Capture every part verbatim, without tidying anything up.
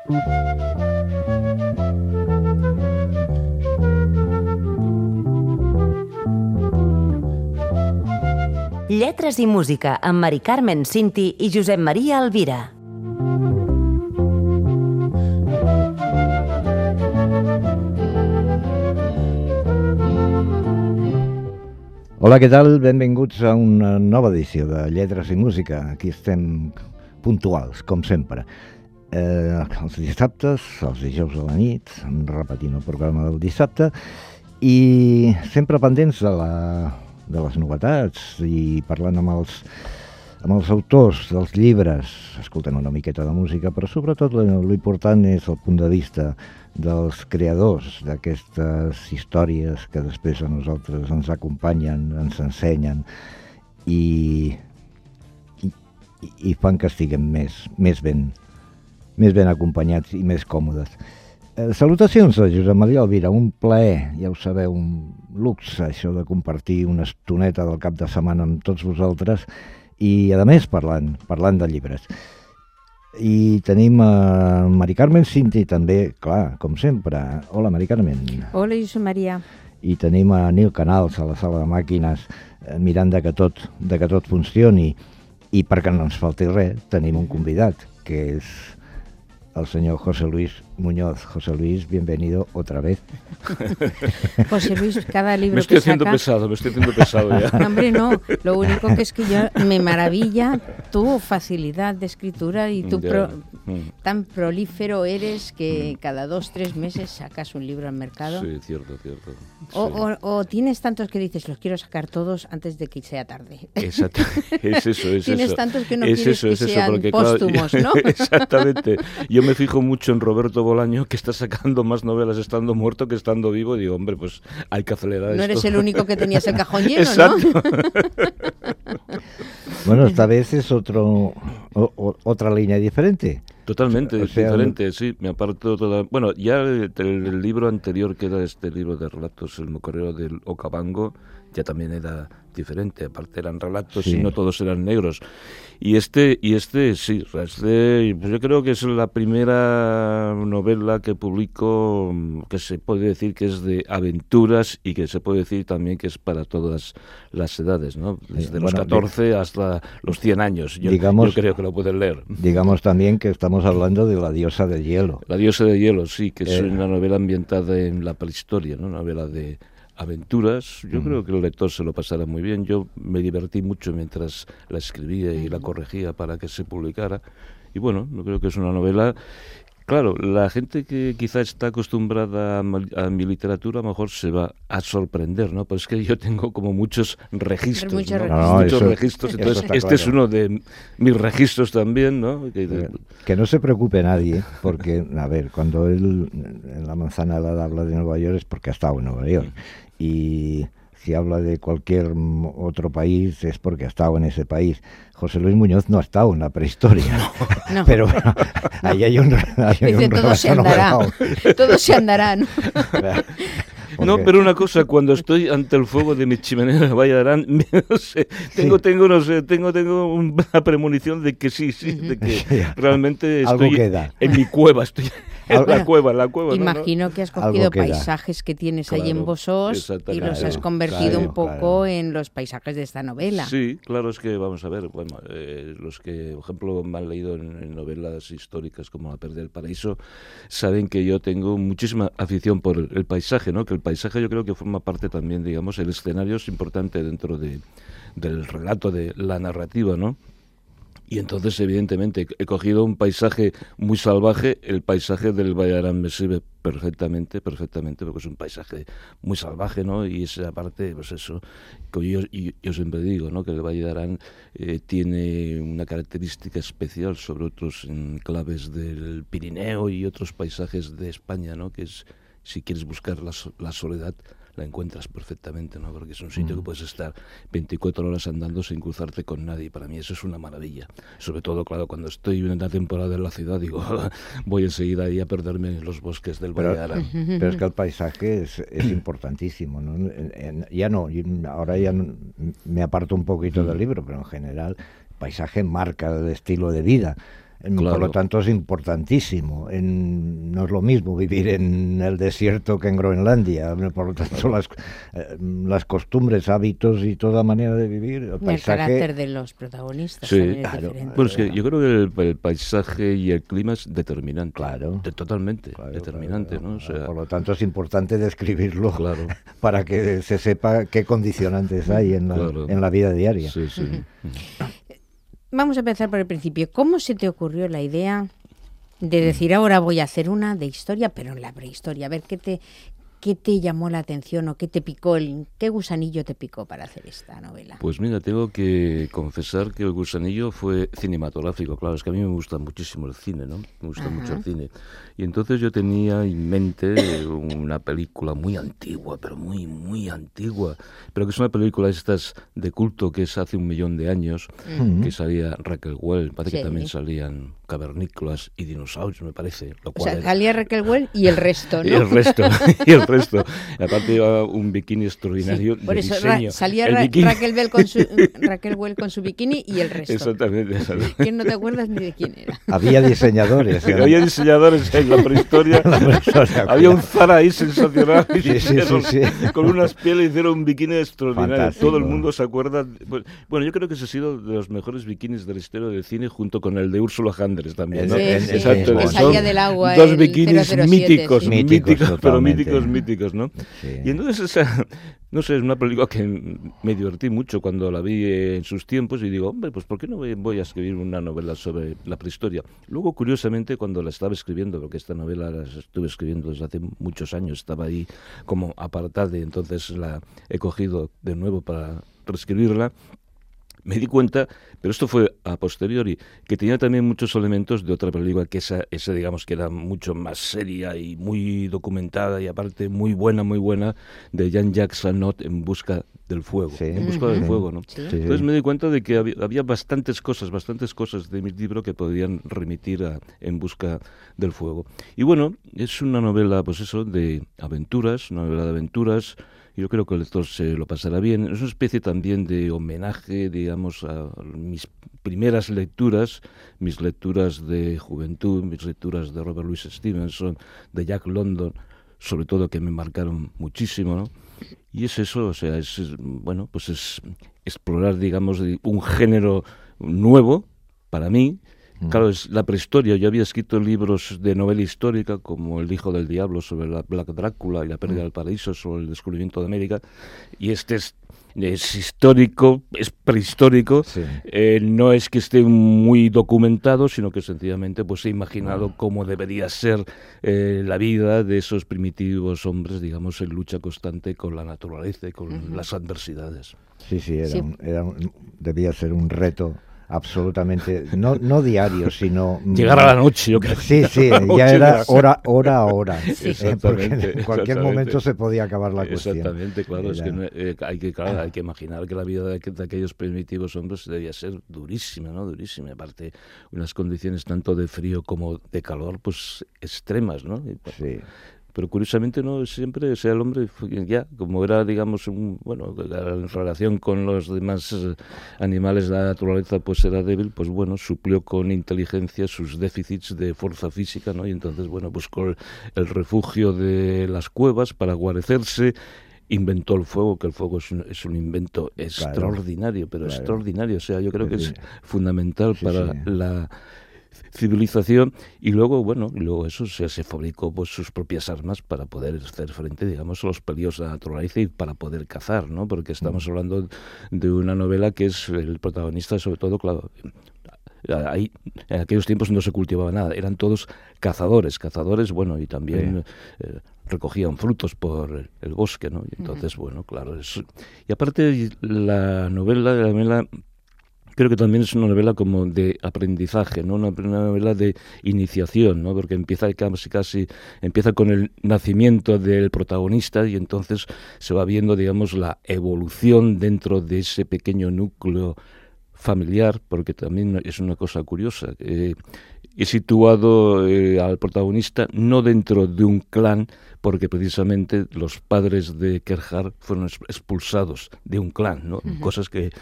Lletres i música amb Mari Carmen Cinti i Josep Maria Alvira. Hola, què tal? Benvinguts a una nova edició de Lletres i Música. Aquí estem puntuals, com sempre. Eh, els dissabtes, els dijous a la nit, repetint el programa del dissabte, i sempre pendents de, la, de les novetats i parlant amb els, amb els autors dels llibres. Escoltem una miqueta de música, però sobretot l'important és el punt de vista dels creadors d'aquestes històries que després a nosaltres ens acompanyen, ens ensenyen i, i, i fan que estiguem més, més, ben, més ben acompanyats i més còmodes. Eh, salutacions a Josep Maria Alvira, un plaer, ja ho sabeu, un luxe això de compartir una estoneta del cap de setmana amb tots vosaltres i a més parlant, parlant de llibres. I tenim a Mari Carmen Cinti també, clar, com sempre. Hola, Mari Carmen. Hola, Josep Maria. I tenim a Nil Canals a la sala de màquines eh, mirant de que, tot, de que tot funcioni. I perquè no ens falti res, tenim un convidat, que és el señor José Luis Muñoz. José Luis, bienvenido otra vez. José Luis, cada libro me estoy que haciendo saca... pesado, me estoy haciendo pesado ya. No, hombre, no. Lo único que es que yo me maravilla tu facilidad de escritura y tu pro... mm. tan prolífero eres que mm. cada dos, tres meses sacas un libro al mercado. Sí, cierto, cierto. O, sí. o, o tienes tantos que dices, los quiero sacar todos antes de que sea tarde. Exacto, es eso, es Tienes eso. tantos que no es quieres eso, que es eso, sean porque, póstumos, claro, ¿no? Exactamente. Yo me fijo mucho en Roberto Bolaño, que está sacando más novelas estando muerto que estando vivo, y digo, hombre, pues hay que acelerar esto. No eres el único que tenías el cajón lleno, exacto. ¿no? Bueno, esta vez es otro, o, o, otra línea diferente. Totalmente o sea, diferente, sí, me aparto toda... Bueno, ya el, el, el libro anterior, que era este libro de relatos, El mocorero del Okavango, ya también era diferente, aparte eran relatos, sí, y no todos eran negros. Y este, y este sí, este, pues yo creo que es la primera novela que publico que se puede decir que es de aventuras y que se puede decir también que es para todas las edades, ¿no? Desde los bueno, catorce hasta los cien años, yo, digamos, yo creo que lo pueden leer. Digamos también que estamos hablando de La diosa de hielo. La diosa de hielo, sí, que es eh. una novela ambientada en la prehistoria, ¿no? Una novela de aventuras. Yo mm. creo que el lector se lo pasará muy bien. Yo me divertí mucho mientras la escribía y la corregía para que se publicara. Y bueno, yo creo que es una novela... Claro, la gente que quizá está acostumbrada a, a mi literatura a lo mejor se va a sorprender, ¿no? Pero es que yo tengo como muchos registros, muchos ¿no? registros, no, muchos eso, registros. Entonces, este claro. es uno de mis registros también, ¿no? Que, que no se preocupe nadie, porque, a ver, cuando él en La manzana helada habla de Nueva York es porque ha estado en Nueva York. Y si habla de cualquier otro país es porque ha estado en ese país. José Luis Muñoz no ha estado en la prehistoria, no, no. Pero bueno, ahí hay un, ahí hay Dice, un todo se andará, todo se andará, ¿no? Porque... No, pero una cosa, cuando estoy ante el fuego de mi chimenea de Vallarán, no sé, tengo, sí. tengo, no sé, tengo, tengo una premonición de que sí, sí, de que sí. realmente estoy queda. en mi cueva, estoy en bueno, la cueva, en la cueva. Imagino ¿no? que has cogido paisajes que tienes claro, ahí en Bosós y los has convertido claro, un poco claro. en los paisajes de esta novela. Sí, claro, es que vamos a ver, bueno, eh, los que, por ejemplo, me han leído en, en novelas históricas como La pérdida del paraíso, saben que yo tengo muchísima afición por el, el paisaje, ¿no? Que el paisaje yo creo que forma parte también, digamos, el escenario es importante dentro de, del relato, de la narrativa, ¿no? Y entonces, evidentemente, he cogido un paisaje muy salvaje, el paisaje del Vallarán me sirve perfectamente, perfectamente, porque es un paisaje muy salvaje, ¿no? Y esa parte, pues eso, que yo, yo, yo siempre digo, ¿no? Que el Vallarán eh, tiene una característica especial sobre otros enclaves del Pirineo y otros paisajes de España, ¿no? Que es, si quieres buscar la, la soledad, la encuentras perfectamente, ¿no? Porque es un sitio mm. que puedes estar veinticuatro horas andando sin cruzarte con nadie. Para mí eso es una maravilla. Sobre todo, claro, cuando estoy en una temporada en la ciudad, digo, voy enseguida ahí a perderme en los bosques del Vallarán. Pero, pero es que el paisaje es, es importantísimo, ¿no? En, en, ya no, ahora ya no, me aparto un poquito mm. del libro, pero en general el paisaje marca el estilo de vida. Claro. Por lo tanto, es importantísimo. En, no es lo mismo vivir en el desierto que en Groenlandia. Por lo tanto, las, eh, las costumbres, hábitos y toda manera de vivir, el paisaje... El carácter de los protagonistas sí, también es claro. diferente. Bueno, es que yo creo que el, el paisaje y el clima es determinante. Claro. De, totalmente, claro, determinante, claro. ¿no? O sea, por lo tanto, es importante describirlo claro. para que se sepa qué condicionantes hay en la, claro. en la vida diaria. Sí, sí. Uh-huh. Vamos a empezar por el principio. ¿Cómo se te ocurrió la idea de decir ahora voy a hacer una de historia, pero en la prehistoria? A ver, ¿qué te, qué te llamó la atención o qué te picó, el, qué gusanillo te picó para hacer esta novela? Pues mira, tengo que confesar que el gusanillo fue cinematográfico. Claro, es que a mí me gusta muchísimo el cine, ¿no? Me gusta Ajá. mucho el cine. Y entonces yo tenía en mente una película muy antigua, pero muy, muy antigua, pero que es una película estas de culto que es hace un millón de años, uh-huh. que salía Raquel Well, parece sí. que también salían cavernícolas y dinosaurios, me parece. Lo cual o sea, era... salía Raquel Well y el resto, ¿no? y el resto, y el resto. Y aparte llevaba un bikini extraordinario sí, por de eso diseño. Ra- salía Ra- Raquel, Bell con su, Raquel Well con su bikini y el resto. Exactamente. exactamente. Que no te acuerdas ni de quién era. Había diseñadores. ¿no? Había diseñadores en la prehistoria. La prehistoria había un Zara ahí sensacional. Sí, sí, hicieron, sí, sí. Con unas pieles hicieron un bikini extraordinario. Fantástico. Todo el mundo se acuerda. Bueno, yo creo que ese ha sido de los mejores bikinis de la historia del cine, junto con el de Úrsula Andrés también, ¿no? Sí, sí, exacto. que salía del agua. Dos bikinis cero cero siete, míticos, sí. míticos, míticos pero míticos, míticos, ¿no? Sí. Y entonces esa, no sé, es una película que me divertí mucho cuando la vi en sus tiempos y digo, hombre, pues ¿por qué no voy a escribir una novela sobre la prehistoria? Luego, curiosamente, cuando la estaba escribiendo, porque esta novela la estuve escribiendo desde hace muchos años, estaba ahí como apartada y entonces la he cogido de nuevo para reescribirla, me di cuenta, pero esto fue a posteriori, que tenía también muchos elementos de otra película, que esa, esa digamos que era mucho más seria y muy documentada y aparte muy buena, muy buena, de Jean-Jacques Annaud, En busca del fuego, sí. En busca uh-huh. del fuego, ¿no? Sí. Entonces me di cuenta de que había, había bastantes cosas, bastantes cosas de mi libro que podían remitir a En busca del fuego. Y bueno, es una novela, pues eso, de aventuras, una novela de aventuras. Yo creo que el lector se lo pasará bien. Es una especie también de homenaje, digamos, a mis primeras lecturas, mis lecturas de juventud, mis lecturas de Robert Louis Stevenson, de Jack London, sobre todo que me marcaron muchísimo, ¿no? Y es eso, o sea, es, bueno, pues es explorar, digamos, un género nuevo para mí. Claro, es la prehistoria. Yo había escrito libros de novela histórica como El hijo del diablo sobre la Black Drácula y la pérdida del paraíso sobre el descubrimiento de América, y este es, es histórico, es prehistórico, sí. eh, no es que esté muy documentado, sino que sencillamente pues he imaginado ah. cómo debería ser eh, la vida de esos primitivos hombres, digamos, en lucha constante con la naturaleza y con uh-huh. las adversidades. Sí, sí, era, sí. Un, era un, debía ser un reto absolutamente, no no diario, sino... Llegar a la noche, yo creo. Sí, sí, ya era hora, hora a hora, sí. eh, porque en cualquier momento se podía acabar la cuestión. Exactamente, claro, era... es que no, eh, hay que claro, hay que imaginar que la vida de, de aquellos primitivos hombres debía ser durísima, ¿no? Durísima, aparte unas condiciones tanto de frío como de calor, pues extremas, ¿no? Y, pues, sí. Pero curiosamente no siempre, o sea, el hombre ya, como era, digamos, un, bueno, en relación con los demás animales de la naturaleza, pues era débil, pues bueno, suplió con inteligencia sus déficits de fuerza física, ¿no? Y entonces, bueno, buscó el, el refugio de las cuevas para guarecerse, inventó el fuego, que el fuego es un, es un invento claro, extraordinario, pero claro. extraordinario, o sea, yo creo sí, que sí. es fundamental sí, para sí. la civilización, y luego, bueno, y luego eso se, se fabricó pues sus propias armas para poder hacer frente, digamos, a los peligros de la naturaleza y para poder cazar, ¿no? Porque estamos hablando de una novela que es el protagonista, sobre todo, claro, ahí en aquellos tiempos no se cultivaba nada, eran todos cazadores, cazadores, bueno, y también sí. eh, recogían frutos por el, el bosque, ¿no? Y entonces, bueno, claro, es, y aparte la novela, la novela creo que también es una novela como de aprendizaje, ¿no? Una, una novela de iniciación, ¿no? Porque empieza casi, casi empieza con el nacimiento del protagonista y entonces se va viendo, digamos, la evolución dentro de ese pequeño núcleo familiar, porque también es una cosa curiosa. Eh, he situado eh, al protagonista no dentro de un clan, porque precisamente los padres de Gerhard fueron expulsados de un clan, ¿no? Uh-huh. Cosas que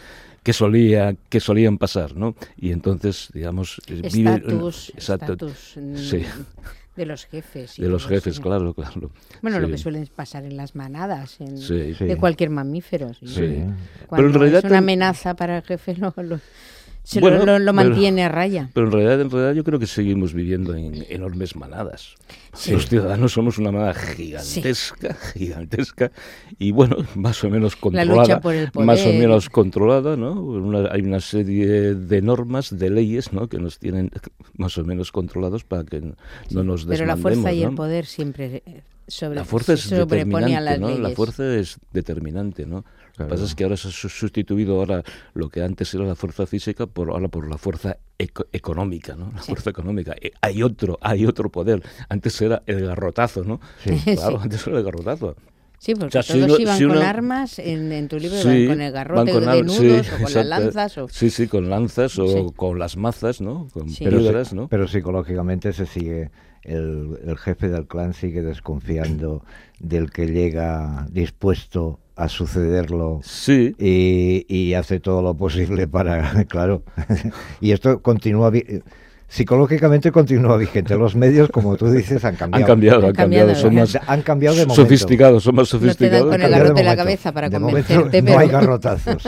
que solía que solían pasar, ¿no? Y entonces, digamos, vive estatus, exacto, estatus, sí. de los jefes. De los jefes, sí. claro, claro. Bueno, sí. lo que suele pasar en las manadas, en, sí. de cualquier mamífero. ¿Sí? Sí. Cuando Pero en realidad es una tam- amenaza para el jefe, lo, lo, se Bueno, lo, lo, lo mantiene pero, a raya. Pero en realidad, en realidad yo creo que seguimos viviendo en enormes manadas. Sí. Los ciudadanos somos una manada gigantesca, sí. gigantesca, y bueno, más o menos controlada. La lucha por el poder. Más o menos controlada, ¿no? Una, hay una serie de normas, de leyes, ¿no? Que nos tienen más o menos controlados para que no sí. nos desmandemos. Pero la fuerza y ¿no? el poder siempre sobre, la fuerza es se sobrepone a las ¿no? leyes. La fuerza es determinante, ¿no? Claro. Lo que pasa es que ahora se ha sustituido ahora lo que antes era la fuerza física por ahora por la fuerza eco económica, ¿no? La sí. fuerza económica. Eh, hay otro, hay otro poder. Antes era el garrotazo, ¿no? Sí. Claro, sí. antes era el garrotazo. Sí, porque o sea, todos si iban si con uno... armas, en, en tu libro sí, van con el garrote con de ar... nudos sí, o con exacto. las lanzas. O... Sí, sí, con lanzas o sí. con las mazas, ¿no? Con sí. piedras, pero, ¿no? Pero psicológicamente se sigue, el, el jefe del clan sigue desconfiando del que llega dispuesto a sucederlo sí. y, y hace todo lo posible para, claro, y esto continúa... Psicológicamente continúa vigente. Los medios, como tú dices, han cambiado. Han cambiado, han, han cambiado. cambiado. Son más han cambiado de momento. sofisticados, son más sofisticados. No te dan con el garrote en la cabeza para de convencerte. Momento, pero... no hay garrotazos.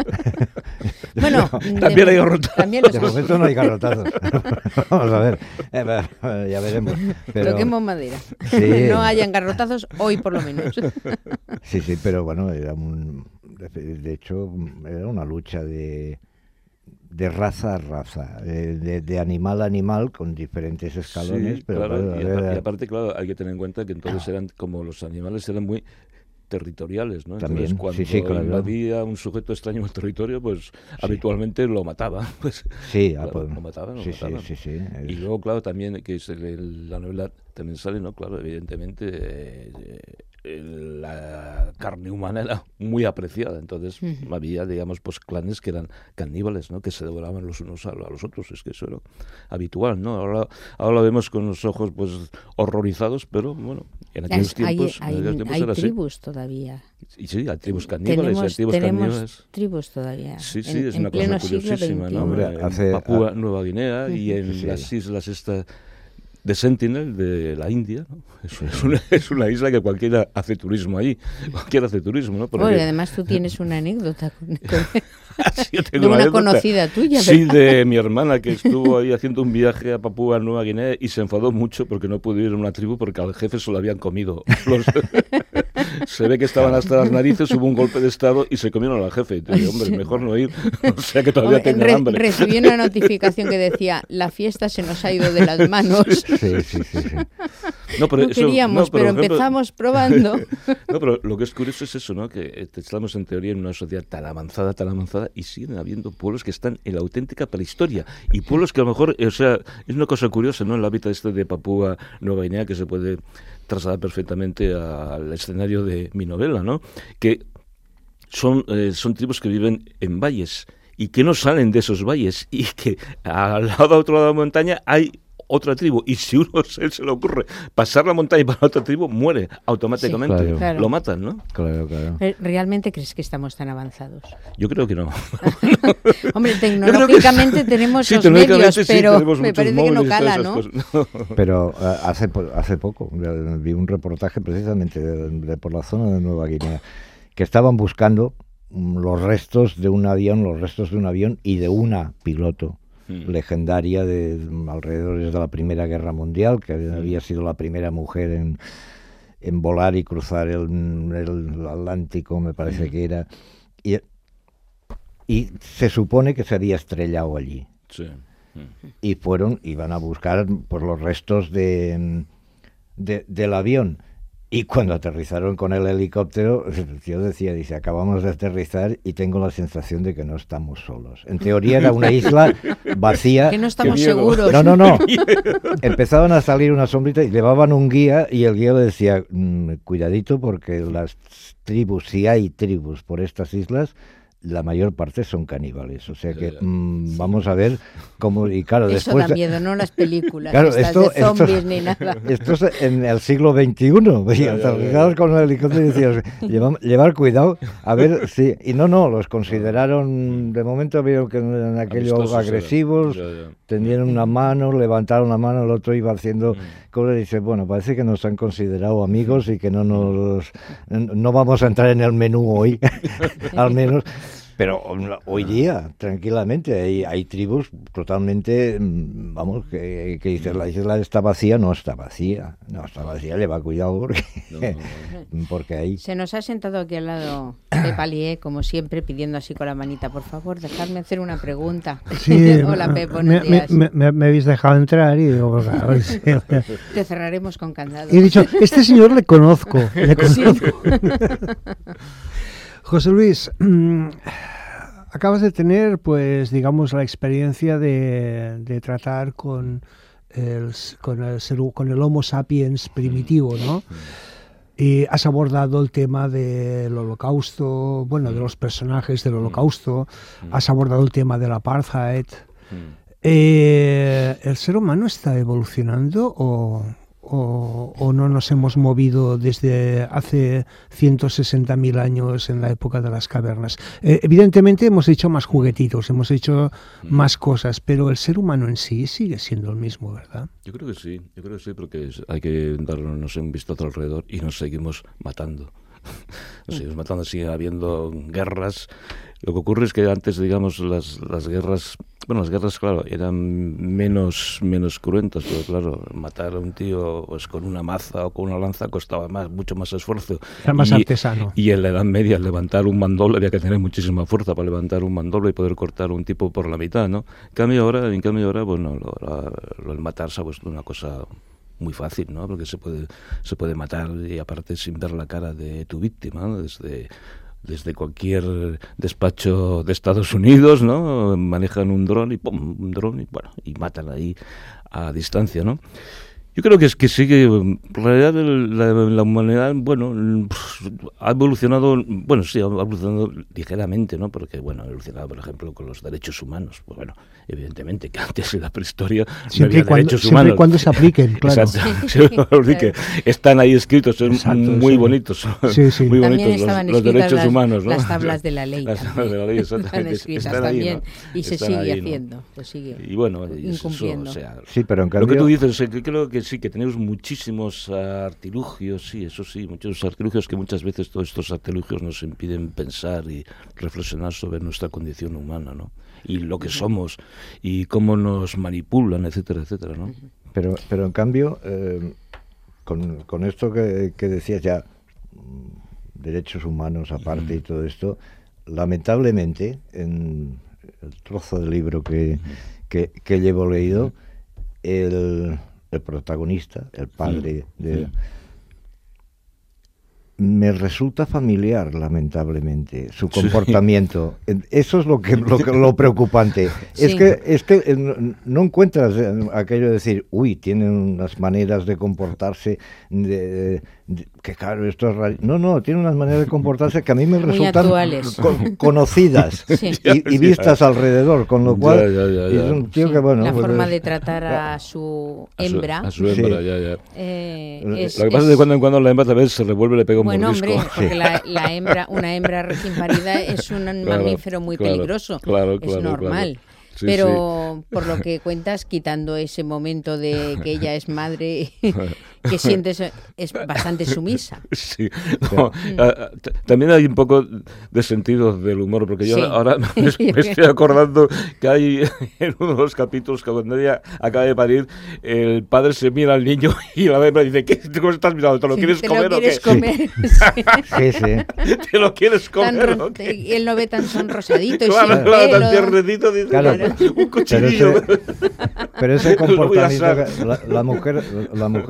Bueno, también de, hay garrotazos. También los de hay. momento no hay garrotazos. Vamos a ver, eh, ya veremos. Pero... Toquemos madera. Sí. No hayan garrotazos hoy, por lo menos. Sí, sí, pero bueno, era un, de hecho, era una lucha de... de raza a raza, de, de, de animal a animal, con diferentes escalones. Sí, pero claro, bueno, y, era... aparte, y aparte, claro, hay que tener en cuenta que entonces eran, como los animales eran muy territoriales, ¿no? Entonces, También, cuando sí, sí, claro. invadía un sujeto extraño el territorio, pues sí. habitualmente lo mataban. Pues, sí, claro, pues, lo mataban, lo sí, mataban. Sí, sí, sí, es... Y luego, claro, también, que es el, el, la novela también sale, ¿no? Claro, evidentemente... Eh, la carne humana era muy apreciada, entonces uh-huh. había, digamos, pues clanes que eran caníbales, ¿no? Que se devoraban los unos a, a los otros, es que eso era habitual, ¿no? Ahora, ahora lo vemos con los ojos, pues, horrorizados, pero, bueno, en aquellos tiempos, hay, en aquellos tiempos hay era tribus así. todavía. Y sí, hay tribus caníbales, tenemos, hay tribus tenemos caníbales. tribus todavía. Sí, sí, en, es en una cosa curiosísima, ¿no? Hombre, en hace, Papúa a... Nueva Guinea uh-huh. y en sí. las islas estas de Sentinel, de la India, ¿no? Es, es, una, es una isla que cualquiera hace turismo allí, cualquiera hace turismo, ¿no? Bueno, y además tú tienes una anécdota con, con... sí, yo tengo de una, una anécdota. conocida tuya. Sí, de mi hermana que estuvo ahí haciendo un viaje a Papúa Nueva Guinea y se enfadó mucho porque no pudo ir a una tribu porque al jefe se lo habían comido. Los... se ve que estaban hasta las narices, hubo un golpe de estado y se comieron al jefe. Y dije, hombre, mejor no ir, o sea que todavía hombre, tengan re hambre. Recibí una notificación que decía, la fiesta se nos ha ido de las manos. Sí, sí, sí. sí. No, pero no eso, queríamos, no, pero, pero ejemplo, empezamos probando. No, pero lo que es curioso es eso, ¿no? Que estamos en teoría en una sociedad tan avanzada, tan avanzada, y siguen habiendo pueblos que están en la auténtica prehistoria. Y pueblos que a lo mejor, o sea, es una cosa curiosa, ¿no? El hábitat este de Papúa Nueva Guinea que se puede trasladar perfectamente al escenario de mi novela, ¿no? Que son, eh, son tribus que viven en valles y que no salen de esos valles y que al lado, a otro lado de la montaña hay otra tribu, y si uno se, se le ocurre pasar la montaña para otra tribu, muere automáticamente. Sí, claro. Claro. Lo matan, ¿no? Claro, claro. ¿Realmente crees que estamos tan avanzados? Yo creo que no. Hombre, tecnológicamente que... tenemos sí, los medios, sí, pero me parece que no cala, ¿no? no. Pero uh, hace, hace poco vi un reportaje precisamente de, de por la zona de Nueva Guinea, que estaban buscando um, los restos de un avión, los restos de un avión y de una piloto Mm. legendaria de alrededor de la Primera Guerra Mundial, que mm. había sido la primera mujer en, en volar y cruzar el, el Atlántico, me parece mm. que era, y, y se supone que se había estrellado allí. Sí. Mm. Y fueron, iban a buscar pues, los restos de, de, del avión. Y cuando aterrizaron con el helicóptero, yo decía, dice, acabamos de aterrizar y tengo la sensación de que no estamos solos. En teoría era una isla vacía. Que no estamos seguros. No, no, no. Empezaban a salir una sombrita y llevaban un guía y el guía le decía, mmm, cuidadito porque las tribus, si hay tribus por estas islas, la mayor parte son caníbales, o sea que mmm, vamos a ver cómo, y claro, eso después... da miedo, no las películas claro, estas esto, de zombies esto, ni nada. Esto es en el siglo veintiuno, aterrizados con el helicóptero y decías, llevar, llevar cuidado, a ver si... Y no, no, los consideraron, de momento vieron que no eran aquellos agresivos, ya, ya. Tendieron una mano, levantaron la mano, el otro iba haciendo mm. cosas y dice, bueno, parece que nos han considerado amigos y que no nos... no vamos a entrar en el menú hoy, al menos... Pero hoy día, tranquilamente, hay, hay tribus totalmente, vamos, que, que dicen, la isla está vacía, no está vacía, no está vacía, lleva cuidado porque, no, no, no. porque ahí... Se nos ha sentado aquí al lado Pepa Lié, como siempre, pidiendo así con la manita, por favor, dejadme hacer una pregunta. Sí, hola Pep, buenos me, días. Me, me, me habéis dejado entrar y digo, pues, a ver si... Te cerraremos con candado. Y he dicho, este señor le conozco, le conozco. José Luis, mmm, acabas de tener, pues, digamos, la experiencia de, de tratar con el, con, el ser, con el Homo sapiens primitivo, ¿no? Y has abordado el tema del holocausto, bueno, de los personajes del holocausto, has abordado el tema del apartheid. Eh, ¿El ser humano está evolucionando o...? O, o no nos hemos movido desde hace ciento sesenta mil años en la época de las cavernas? Eh, evidentemente hemos hecho más juguetitos, hemos hecho más cosas, pero el ser humano en sí sigue siendo el mismo, ¿verdad? Yo creo que sí, yo creo que sí, porque hay que darnos un vistazo alrededor y nos seguimos matando. Nos seguimos matando, sigue habiendo guerras. Lo que ocurre es que antes, digamos, las, las guerras, bueno, las guerras, claro, eran menos menos cruentas, pero claro, matar a un tío pues, con una maza o con una lanza costaba más, mucho más esfuerzo. Era más y, artesano. Y en la Edad Media, levantar un mandol había que tener muchísima fuerza para levantar un mandol y poder cortar a un tipo por la mitad, ¿no? En cambio ahora, en cambio ahora, bueno, lo, lo, lo el matar se ha puesto una cosa muy fácil, ¿no? Porque se puede se puede matar y aparte sin ver la cara de tu víctima, ¿no? Desde desde cualquier despacho de Estados Unidos, ¿no? Manejan un dron y pum, un dron y bueno, y matan ahí a distancia, ¿no? Yo creo que es que sigue, en realidad la, la humanidad, bueno, ha evolucionado, bueno, sí, ha evolucionado ligeramente, ¿no? Porque, bueno, ha evolucionado, por ejemplo, con los derechos humanos. Pues bueno, evidentemente que antes en la prehistoria siempre no había cuando, derechos siempre humanos. Siempre y cuando se apliquen, claro. Exacto. Sí, sí, que están ahí escritos, son Exacto, muy sí. bonitos. Sí, sí. Muy También bonitos estaban los, los derechos las, humanos, ¿no? las tablas de la ley. Las tablas de la ley, exactamente. Están escritas Están ahí, también ¿no? y se Están sigue ahí, ¿no? haciendo, se sigue Y bueno, y incumpliendo. Eso, o sea, sí, pero en cambio... Lo que tú dices, eh, que creo que sí, que tenemos muchísimos artilugios, sí, eso sí, muchos artilugios que muchas veces todos estos artilugios nos impiden pensar y reflexionar sobre nuestra condición humana, ¿no? Y lo que somos y cómo nos manipulan, etcétera, etcétera, ¿no? Pero, pero en cambio, eh, con, con esto que, que decías ya, derechos humanos aparte y todo esto, lamentablemente, en el trozo de libro que, que, que llevo leído, el... el protagonista, el padre sí, de... Sí. Me resulta familiar, lamentablemente, su comportamiento. Sí. Eso es lo que lo, lo preocupante. Sí. Es que es que no encuentras aquello de decir, uy, tienen unas maneras de comportarse de, de, que claro, esto es raro. No, no, tiene unas maneras de comportarse que a mí me muy resultan con, conocidas sí. y, y vistas alrededor, con lo cual ya, ya, ya, ya. es un tío sí. que, bueno... La pues, forma de tratar a su hembra. A su, a su hembra, sí. ya, ya. Eh, es, lo que pasa es que de cuando en cuando la hembra también se revuelve y le pega un bueno, mordisco. Hombre, porque la, la hembra, una hembra recién parida es un claro, mamífero muy claro, peligroso. Claro, es claro, normal. Claro. Sí, pero sí. por lo que cuentas, quitando ese momento de que ella es madre, que sientes, es bastante sumisa. Sí, no, mm. a, t- también hay un poco de sentido del humor, porque yo sí. ahora me, me estoy acordando que hay en uno de los capítulos que cuando ella acaba de parir, el padre se mira al niño y la hembra dice, ¿qué, ¿cómo estás mirando? ¿Te lo quieres ¿Te comer lo quieres o qué? comer? Sí, sí. ¿Te lo quieres comer tan, o qué? Y él lo ve tan sonrosadito claro, y sin claro, pelo. Tan tiernecito, dice, claro. un cuchillo. Pero ese, pero ese comportamiento, la, la mujer la mujer está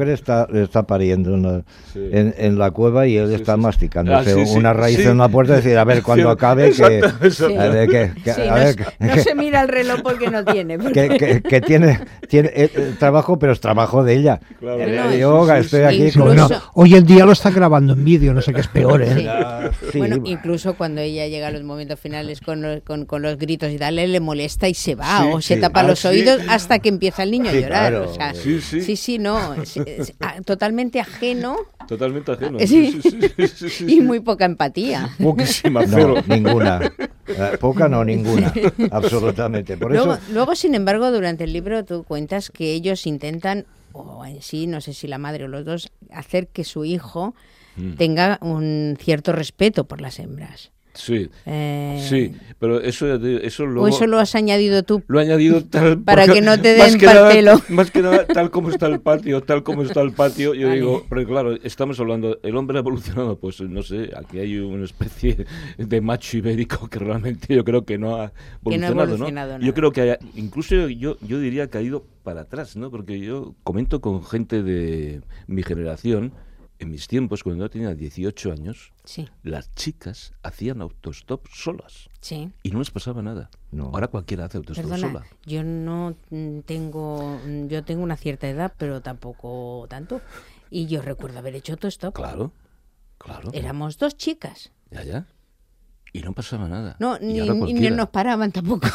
está, está pariendo en la, Sí. en, en la cueva y él Sí, está sí, sí. masticándose Ah, sí, sí, una raíz sí. en la puerta y decir, a ver, cuando acabe, que, Exacto, exacto. a ver, que, que- Sí, a no, ver, se- que- no que- se mira el reloj porque no tiene. porque- que, que- que tiene, tiene eh, eh, trabajo, pero es trabajo de ella. Claro. Eh, No, yo sí, sí, estoy sí. aquí Incluso- con Bueno, una- hoy en día lo está grabando en vídeo, no sé qué es peor, ¿eh? Sí. Ya, sí, Bueno, va. incluso cuando ella llega a los momentos finales con los, con, con los gritos y tal, él le molesta y se va Sí, o se sí. tapa Ah, los sí. oídos hasta que empieza el niño Sí, a llorar. claro. O sea, Sí, sí. sí, sí, no, es- es- a- totalmente ajeno Totalmente ajeno. Sí. Sí, sí, sí, sí, sí, y sí. muy poca empatía. Poquísima, No, pero... ninguna. Eh, poca no, ninguna. Absolutamente. Por Luego, eso, luego, sin embargo, durante el libro tú cuentas que ellos intentan, o en sí, no sé si la madre o los dos, hacer que su hijo Mm. tenga un cierto respeto por las hembras. Sí, Eh, sí, pero eso, eso luego... ¿O eso lo has añadido tú? Lo he añadido tal... Para porque- que no te más den que nada- pa'l pelo. Más que nada, tal como está el patio, tal como está el patio, yo Vale. digo, pero claro, estamos hablando, el hombre ha evolucionado, pues no sé, aquí hay una especie de macho ibérico que realmente yo creo que no ha Que no ha evolucionado, ¿no? evolucionado nada. Yo creo que haya- incluso yo, yo diría que ha ido para atrás, ¿no? Porque yo comento con gente de mi generación, en mis tiempos, cuando yo tenía dieciocho años, Sí, las chicas hacían autostop solas sí. y no les pasaba nada. No. Ahora cualquiera hace autostop Perdona, sola. yo no mm, tengo, mm, yo tengo una cierta edad, pero tampoco tanto. Y yo recuerdo haber hecho autostop. Claro, claro. Éramos dos chicas. Ya, ya. Y no pasaba nada. No, Y ni, ahora ni- ni cualquiera. nos paraban tampoco.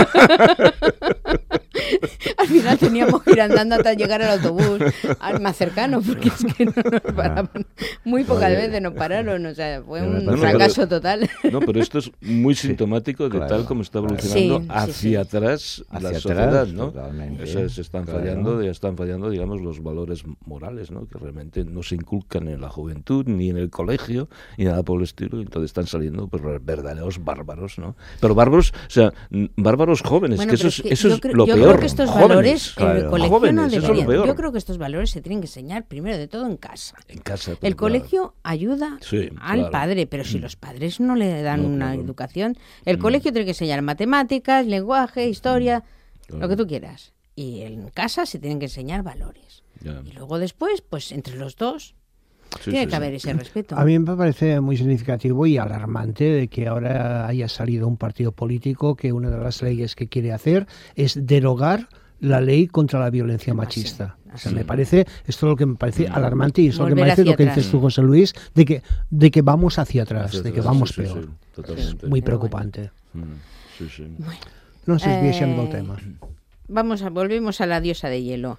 Al final teníamos que ir andando hasta llegar al autobús, al más cercano, porque es que no nos paraban. Muy pocas Oye. veces nos pararon, o sea, fue Yo me un parece- fracaso total. No, pero esto es muy sintomático de claro, tal como está claro. evolucionando Sí, sí, hacia sí. atrás Hacia la atrás, sociedad, ¿no? totalmente, Eso es, están claro. fallando, ya están fallando, digamos, los valores morales, ¿no? Que realmente no se inculcan en la juventud, ni en el colegio, ni nada por el estilo, y entonces están saliendo pues verdaderos bárbaros, ¿no? Pero bárbaros, o sea, n- bárbaros jóvenes, Bueno, que eso pero es, es que eso yo es creo- lo yo peor. creo que estos Jóvenes, valores en claro. el colegio Jóvenes, no eso es lo deberían. peor. Yo creo que estos valores se tienen que enseñar primero de todo en casa. En casa. pero El claro. colegio ayuda Sí, al claro. padre, pero si los padres no le dan No, una claro. educación, el colegio tiene que enseñar matemáticas, lenguaje, historia, Claro. lo que tú quieras. Y en casa se tienen que enseñar valores. Ya. Y luego después, pues entre los dos, Sí, tiene sí, que sí. haber ese respeto. A mí me parece muy significativo y alarmante de que ahora haya salido un partido político que una de las leyes que quiere hacer es derogar la ley contra la violencia machista. O sea, sí. me parece, esto es lo que me parece alarmante y es lo que me Volver parece lo hacia que atrás. dices tú, José Luis, de que, de que vamos hacia atrás, Hacia de que atrás, vamos sí, sí, peor. sí, totalmente. Muy Pero bueno. preocupante. Mm, sí, sí. No sé si Eh, el tema. Vamos a, volvemos a la diosa de hielo.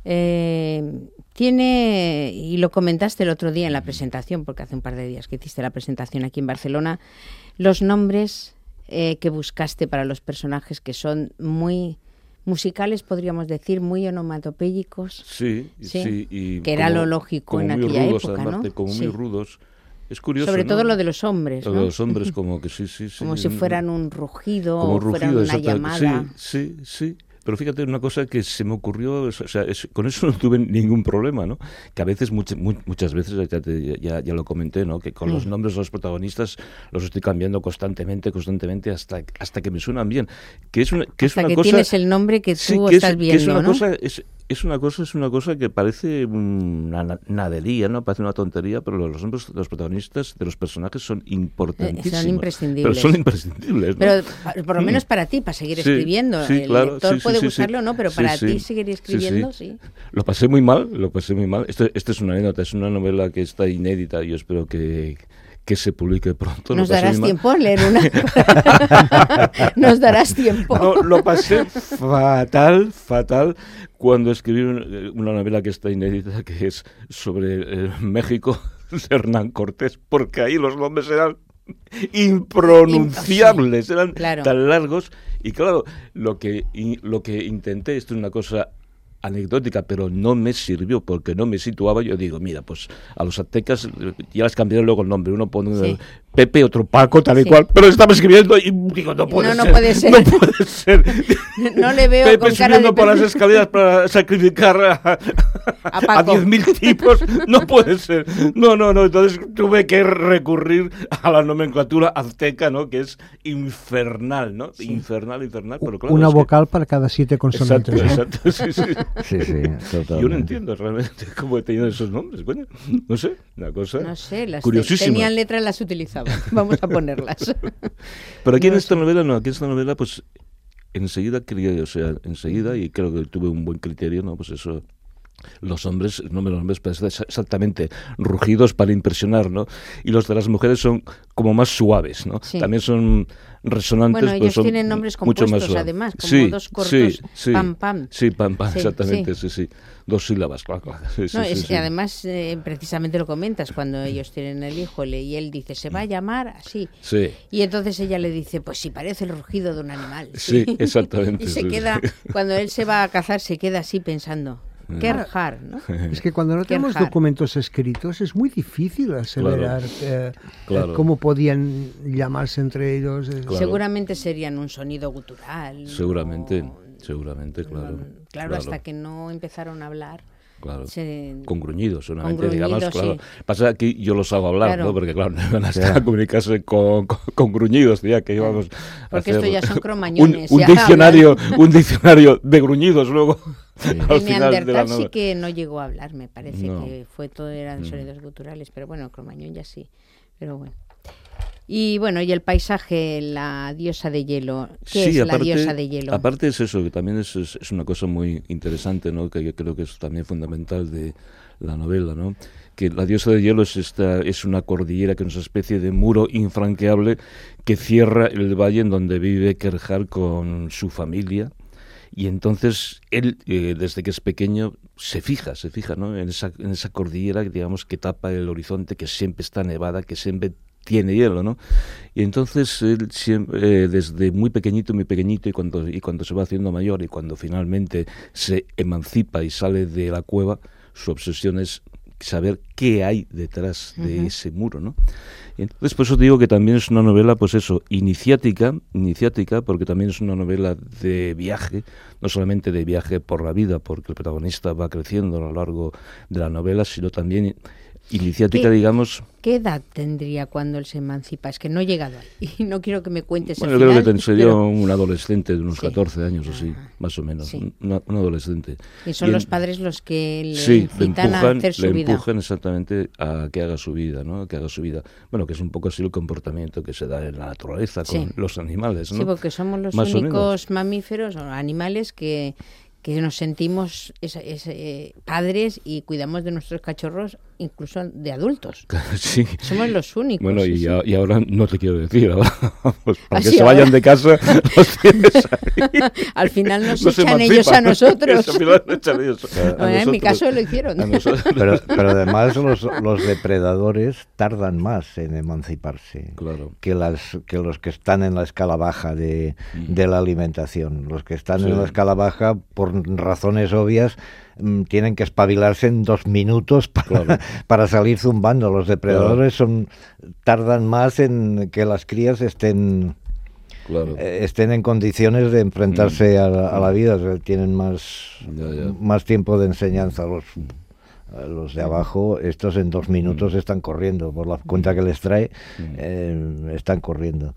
Eh, tiene, y lo comentaste el otro día en la presentación, porque hace un par de días que hiciste la presentación aquí en Barcelona, los nombres eh, que buscaste para los personajes que son muy musicales, podríamos decir, muy onomatopéyicos. Sí, Sí, sí, y que era como- lo lógico como en muy aquella rudos, época, además ¿no? de como Sí. muy rudos. Es curioso, Sobre ¿no? todo lo de los hombres, Lo ¿no? de los hombres, como que sí, sí, sí. Como si fueran un rugido como o fueran rugido, una exactamente. llamada. Sí, sí, sí. Pero fíjate, una cosa que se me ocurrió, o sea, es- con eso no tuve ningún problema, ¿no? Que a veces, much- mu- muchas veces, ya, te- ya, ya lo comenté, ¿no? Que con los Mm. nombres de los protagonistas los estoy cambiando constantemente, constantemente, hasta, hasta que me suenan bien. Que es una, que es Hasta una que cosa, tienes el nombre que tú Sí, que es- estás que viendo, es una ¿no? cosa, es, es una cosa, es una cosa que parece una na- nadería, ¿no? Parece una tontería, pero los nombres de los protagonistas, de los personajes, son importantísimos. imprescindibles. Pero son imprescindibles, ¿no? Pero pa- por lo menos para ti, para seguir Sí, escribiendo. sí, el claro, lector sí, sí, puede sí, sí. buscarlo o no, pero Sí, para sí. ti seguir Sí, escribiendo, sí. sí. Lo pasé muy mal, lo pasé muy mal. Esto, esto es una anécdota, es una novela que está inédita y yo espero que, que se publique pronto. Lo Nos pasé darás muy mal. tiempo a leer una. Nos darás tiempo. No, lo pasé fatal, fatal, cuando escribí un- una novela que está inédita, que es sobre eh, México de Hernán Cortés, porque ahí los nombres eran impronunciables, eran Claro. tan largos. Y claro, lo que, y- lo que intenté, esto es una cosa anecdótica, pero no me sirvió porque no me situaba. Yo digo, mira, pues a los aztecas eh, ya les cambiaron luego el nombre. Uno pone Sí. Pepe, otro Paco, tal y Sí. cual, pero estaba escribiendo y digo, no puede No, no ser. puede ser. No puede ser. No le veo Pepe con cara subiendo de por las Pepe. escaleras para sacrificar a, A a Paco. diez mil tipos. No puede ser. No, no, no. Entonces tuve que recurrir a la nomenclatura azteca, ¿no? Que es infernal, ¿no? Sí. Infernal, infernal, pero claro. Una es que- vocal para cada siete consonantes. Exacto, ¿no? exacto, sí, sí. Sí, sí, totalmente. Yo no entiendo realmente cómo he tenido esos nombres, coño. No sé, una cosa No sé, las te- curiosísima. tenían letras, las utilizaban. Vamos a ponerlas. Pero aquí en No esta sé. novela, no, aquí en esta novela, pues enseguida quería, o sea, enseguida, y creo que tuve un buen criterio, ¿no? Pues eso, los hombres, no me los nombres pues, exactamente rugidos para impresionar, ¿no? Y los de las mujeres son como más suaves, ¿no? Sí. También son resonantes. Bueno, pues ellos son tienen nombres mucho más compuestos, suaves. además, como Sí, dos cortos, sí, sí. pam, pam. Sí, pam, pam, Sí, exactamente, sí, sí. Dos sílabas, claro, claro. Sí, sí, No, sí, es, sí. Además, eh, precisamente lo comentas, cuando ellos tienen el hijo le- y él dice, se va a llamar así. Sí. Y entonces ella le dice, pues si parece el rugido de un animal. Sí, exactamente, Y se sí, queda, sí. cuando él se va a cazar, se queda así pensando, Mm. qué rajar, ¿no? Es que cuando no tenemos Gerhard. documentos escritos es muy difícil aseverar eh, Claro. eh, cómo podían llamarse entre ellos. eh. Claro. Seguramente serían un sonido gutural. Seguramente, o- seguramente, claro. Mm, Claro, hasta que no empezaron a hablar. Claro. se- Con gruñidos, solamente, Con digamos, gruñidos, claro. sí. Pasa que yo los hago hablar, Claro. ¿no? Porque, claro, no van a estar Ya. a comunicarse con, con, con gruñidos, ya que íbamos a Porque hacer esto ya son un, cromañones, un ya diccionario, un diccionario de gruñidos luego al El final de la neandertal sí novela. que no llegó a hablar, me parece No. que fue todo eran Mm. sonidos guturales, pero bueno, Cromañón ya sí, pero bueno. Y bueno, y el paisaje, la diosa de hielo, ¿qué Sí, es aparte, la diosa de hielo? aparte es eso, que también es, es, es una cosa muy interesante, ¿no? Que yo creo que es también fundamental de la novela, ¿no? Que la diosa de hielo es, esta, es una cordillera, que es una especie de muro infranqueable que cierra el valle en donde vive Gerhard con su familia. Y entonces él, eh, desde que es pequeño, se fija, se fija, ¿no? En esa, en esa cordillera, digamos, que tapa el horizonte, que siempre está nevada, que siempre tiene hielo, ¿no? Y entonces él siempre, eh, desde muy pequeñito, muy pequeñito, y cuando, y cuando se va haciendo mayor, y cuando finalmente se emancipa y sale de la cueva, su obsesión es saber qué hay detrás de Ujú. ese muro, ¿no? Y entonces, por eso digo que también es una novela, pues eso, iniciática, iniciática, porque también es una novela de viaje, no solamente de viaje por la vida, porque el protagonista va creciendo a lo largo de la novela, sino también iniciática, ¿Qué? digamos. ¿Qué edad tendría cuando él se emancipa? Es que no he llegado ahí y no quiero que me cuentes Bueno, el yo creo final, que sería pero- un adolescente de unos Sí. catorce años o así, Ajá. más o menos, Sí. un, un adolescente. Y son Y los en- padres los que le Sí, le incitan a empujan, hacer su le vida. empujan exactamente a que haga su vida, ¿no? Que haga su vida. Bueno, que es un poco así el comportamiento que se da en la naturaleza con Sí. los animales, ¿no? Sí, porque somos los Más o menos. únicos mamíferos o animales que, que nos sentimos es- es, eh, padres y cuidamos de nuestros cachorros, incluso de adultos. Sí. Somos los únicos. Bueno, sí, y, sí. a- y ahora no te quiero decir, ahora, pues, aunque Así se vayan ahora. de casa, los tienes ahí. Al final nos No se echan ellos a emancipan. nosotros. Al final nos echan ellos a Bueno, en mi nosotros. caso lo hicieron. A nosotros. Pero, pero además los, los depredadores tardan más en emanciparse Claro. que, las, que los que están en la escala baja de, de la alimentación. Los que están Sí. en la escala baja, por razones obvias, mm, tienen que espabilarse en dos minutos para, Claro. para salir zumbando. Los depredadores son tardan más en que las crías estén Claro. eh, estén en condiciones de enfrentarse a, la, a la vida. O sea, tienen más, Ya, ya. más tiempo de enseñanza. Los, a los de abajo, estos en dos minutos están corriendo, por la cuenta que les trae, eh, están corriendo.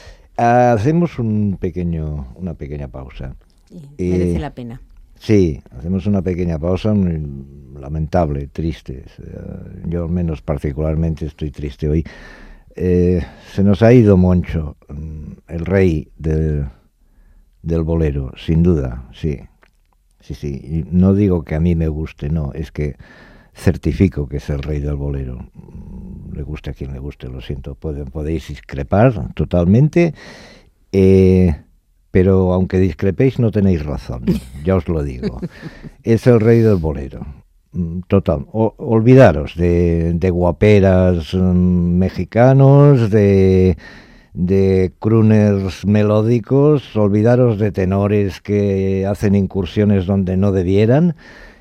Hacemos un pequeño, una pequeña pausa. Y merece Eh, la pena. Sí, hacemos una pequeña pausa, mm, lamentable, triste. Eh, Yo al menos particularmente estoy triste hoy. Eh, se nos ha ido Moncho, mm, el rey del, del bolero, sin duda, sí. Sí, sí. Y no digo que a mí me guste, no, es que certifico que es el rey del bolero. Mm, Le guste a quien le guste, lo siento. Pueden, podéis discrepar totalmente. Eh, pero aunque discrepéis no tenéis razón, ya os lo digo. Es el rey del bolero. Mm, Total. O- olvidaros de, de guaperas mm, mexicanos, de, de crooners melódicos, olvidaros de tenores que hacen incursiones donde no debieran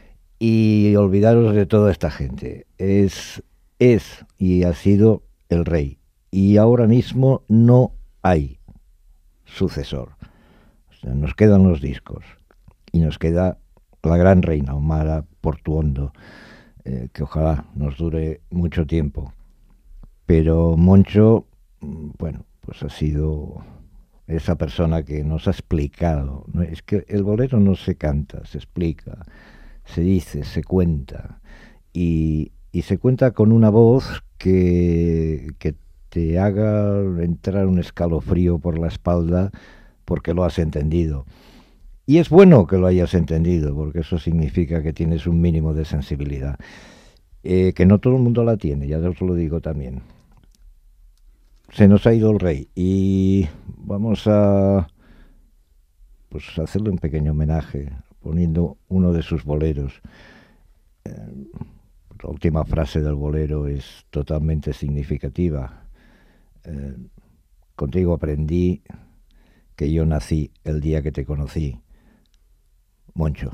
y olvidaros de toda esta gente. Es, es y ha sido el rey. y ahora mismo no hay sucesor. O sea, nos quedan los discos y nos queda la gran reina Omara Portuondo, eh, que ojalá nos dure mucho tiempo. Pero Moncho, bueno, pues ha sido esa persona que nos ha explicado. ¿No? Es que el bolero no se canta, se explica, se dice, se cuenta. Y, y se cuenta con una voz que, que te haga entrar un escalofrío por la espalda porque lo has entendido. Y es bueno que lo hayas entendido, porque eso significa que tienes un mínimo de sensibilidad. Eh, que no todo el mundo la tiene, ya os lo digo también. Se nos ha ido el rey y vamos a pues hacerle un pequeño homenaje poniendo uno de sus boleros. Eh, la última frase del bolero es totalmente significativa. Eh, contigo aprendí que yo nací el día que te conocí. Moncho.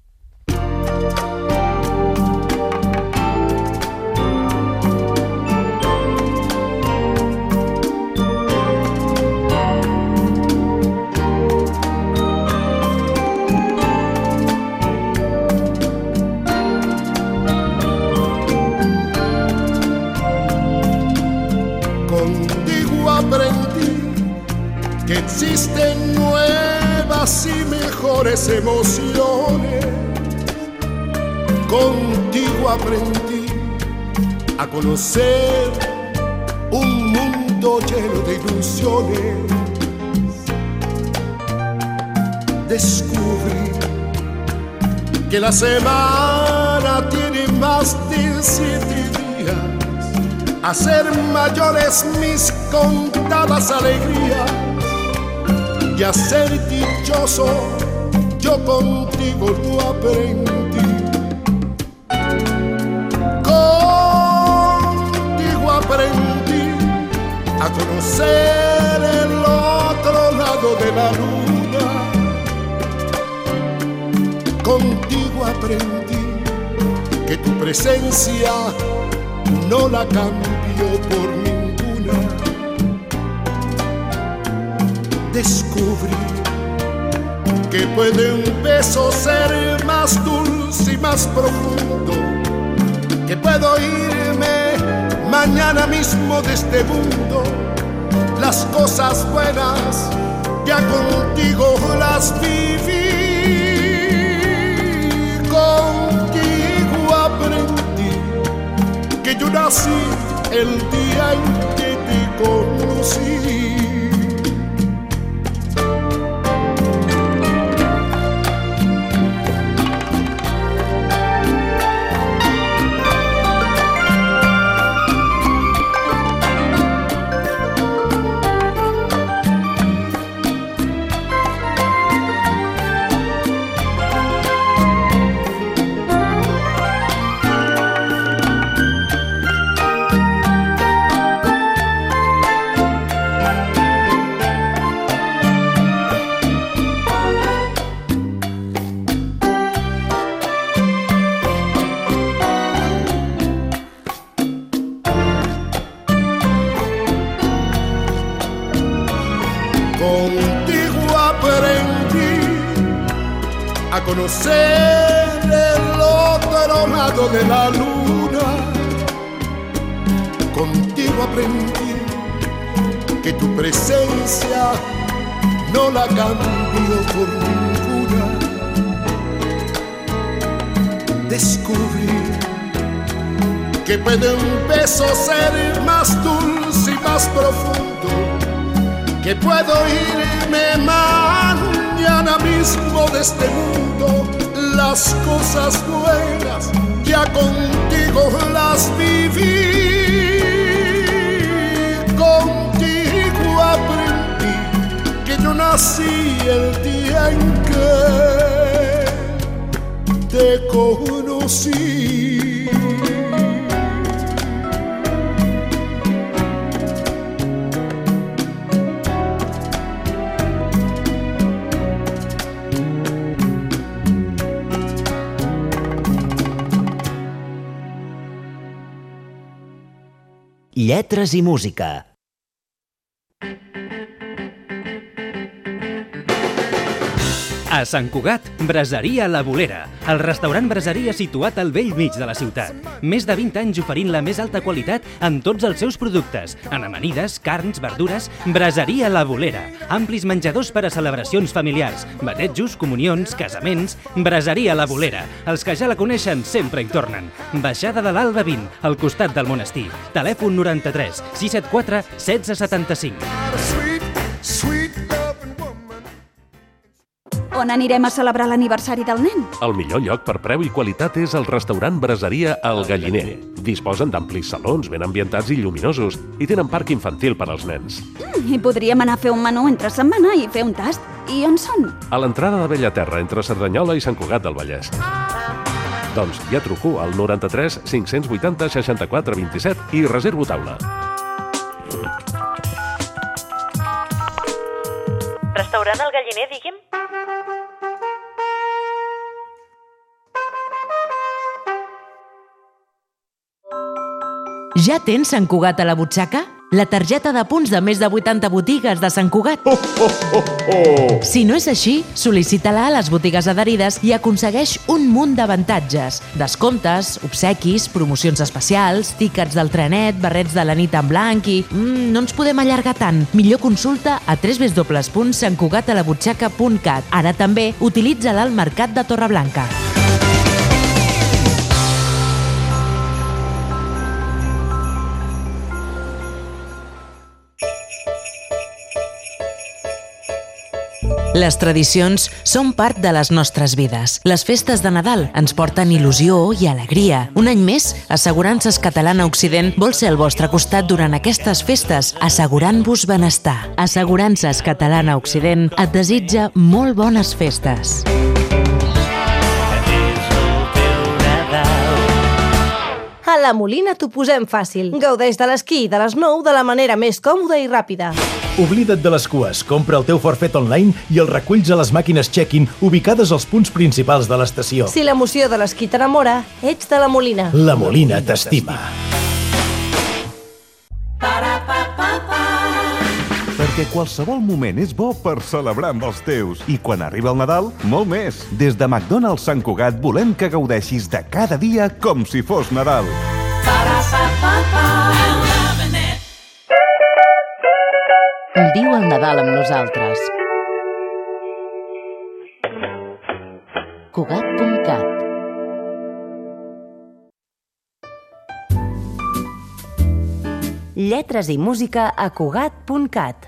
Que existen nuevas y mejores emociones. Contigo aprendí a conocer un mundo lleno de ilusiones. Descubrí que la semana tiene más de siete días, hacer mayores mis contadas alegrías y a ser dichoso yo contigo lo aprendí. Contigo aprendí a conocer el otro lado de la luna. Contigo aprendí que tu presencia no la cambio por ninguna. Descubrí que puede un beso ser más dulce y más profundo, que puedo irme mañana mismo de este mundo. Las cosas buenas ya contigo las viví. Contigo aprendí que yo nací el día en que te conocí. Contigo aprendí a conocer el otro lado de la luna. Contigo aprendí que tu presencia no la cambio por ninguna. Descubrí que puede un beso ser más dulce y más profundo, que puedo irme mañana mismo de este mundo. Las cosas buenas ya contigo las viví. Contigo aprendí que yo nací el día en que te conocí. Lletres i música. A Sant Cugat, Braseria La Bolera, el restaurant braseria situat al vell mig de la ciutat. Més de vint anys oferint la més alta qualitat en tots els seus productes, en amanides, carns, verdures. Braseria La Bolera, amplis menjadors per a celebracions familiars, batejos, comunions, casaments. Braseria La Bolera, els que ja la coneixen sempre hi tornen. Baixada de l'Alba vint, al costat del monestir. Telèfon noranta-tres sis set quatre setze setanta-cinc. On anirem a celebrar l'aniversari del nen? El millor lloc per preu i qualitat és el restaurant Braseria El Galliner. Disposen d'amplis salons ben ambientats i lluminosos i tenen parc infantil per als nens. Mm, I podríem anar a fer un menú entre setmana i fer un tast. I on són? A l'entrada de Bellaterra, entre Cerdanyola i Sant Cugat del Vallès. Doncs ja truco al noranta-tres cinc-cents vuitanta seixanta-quatre vint-i-set i reservo taula. Restaurant El Galliner, digui'm? Ja tens Sant Cugat a la butxaca? La targeta de punts de més de vuitanta botigues de Sant Cugat. Oh, oh, oh, oh. Si no és així, sol·licita-la a les botigues adherides i aconsegueix un munt d'avantatges. Descomptes, obsequis, promocions especials, tíquets del trenet, barrets de la nit en blanc i... Mm, no ens podem allargar tant. Millor consulta a w w w punt sant cugat a la butxaca punt cat. Ara també utilitza-la al Mercat de Torreblanca. Les tradicions són part de les nostres vides. Les festes de Nadal ens porten il·lusió i alegria. Un any més, Assegurances Catalana Occident vol ser al vostre costat durant aquestes festes, assegurant-vos benestar. Assegurances Catalana Occident et desitja molt bones festes. A la Molina t'ho posem fàcil. Gaudeix de l'esquí de les nou de la manera més còmoda i ràpida. Oblida't de les cues, compra el teu forfet online i el reculls a les màquines check-in ubicades als punts principals de l'estació. Si l'emoció de l'esquí t'enamora, ets de la Molina. La Molina t'estima. Perquè qualsevol moment és bo per celebrar amb els teus. I quan arriba el Nadal, molt més. Des de McDonald's Sant Cugat volem que gaudeixis de cada dia com si fos Nadal. Viu el Nadal amb nosaltres. Cugat punt cat. Lletres i música a Cugat punt cat.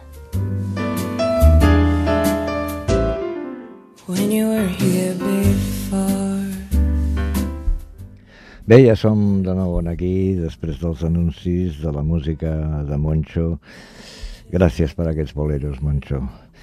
Bé, ja som de nou aquí, després dels anuncis de la música de Moncho. Gràcies per aquests boleros, Moncho.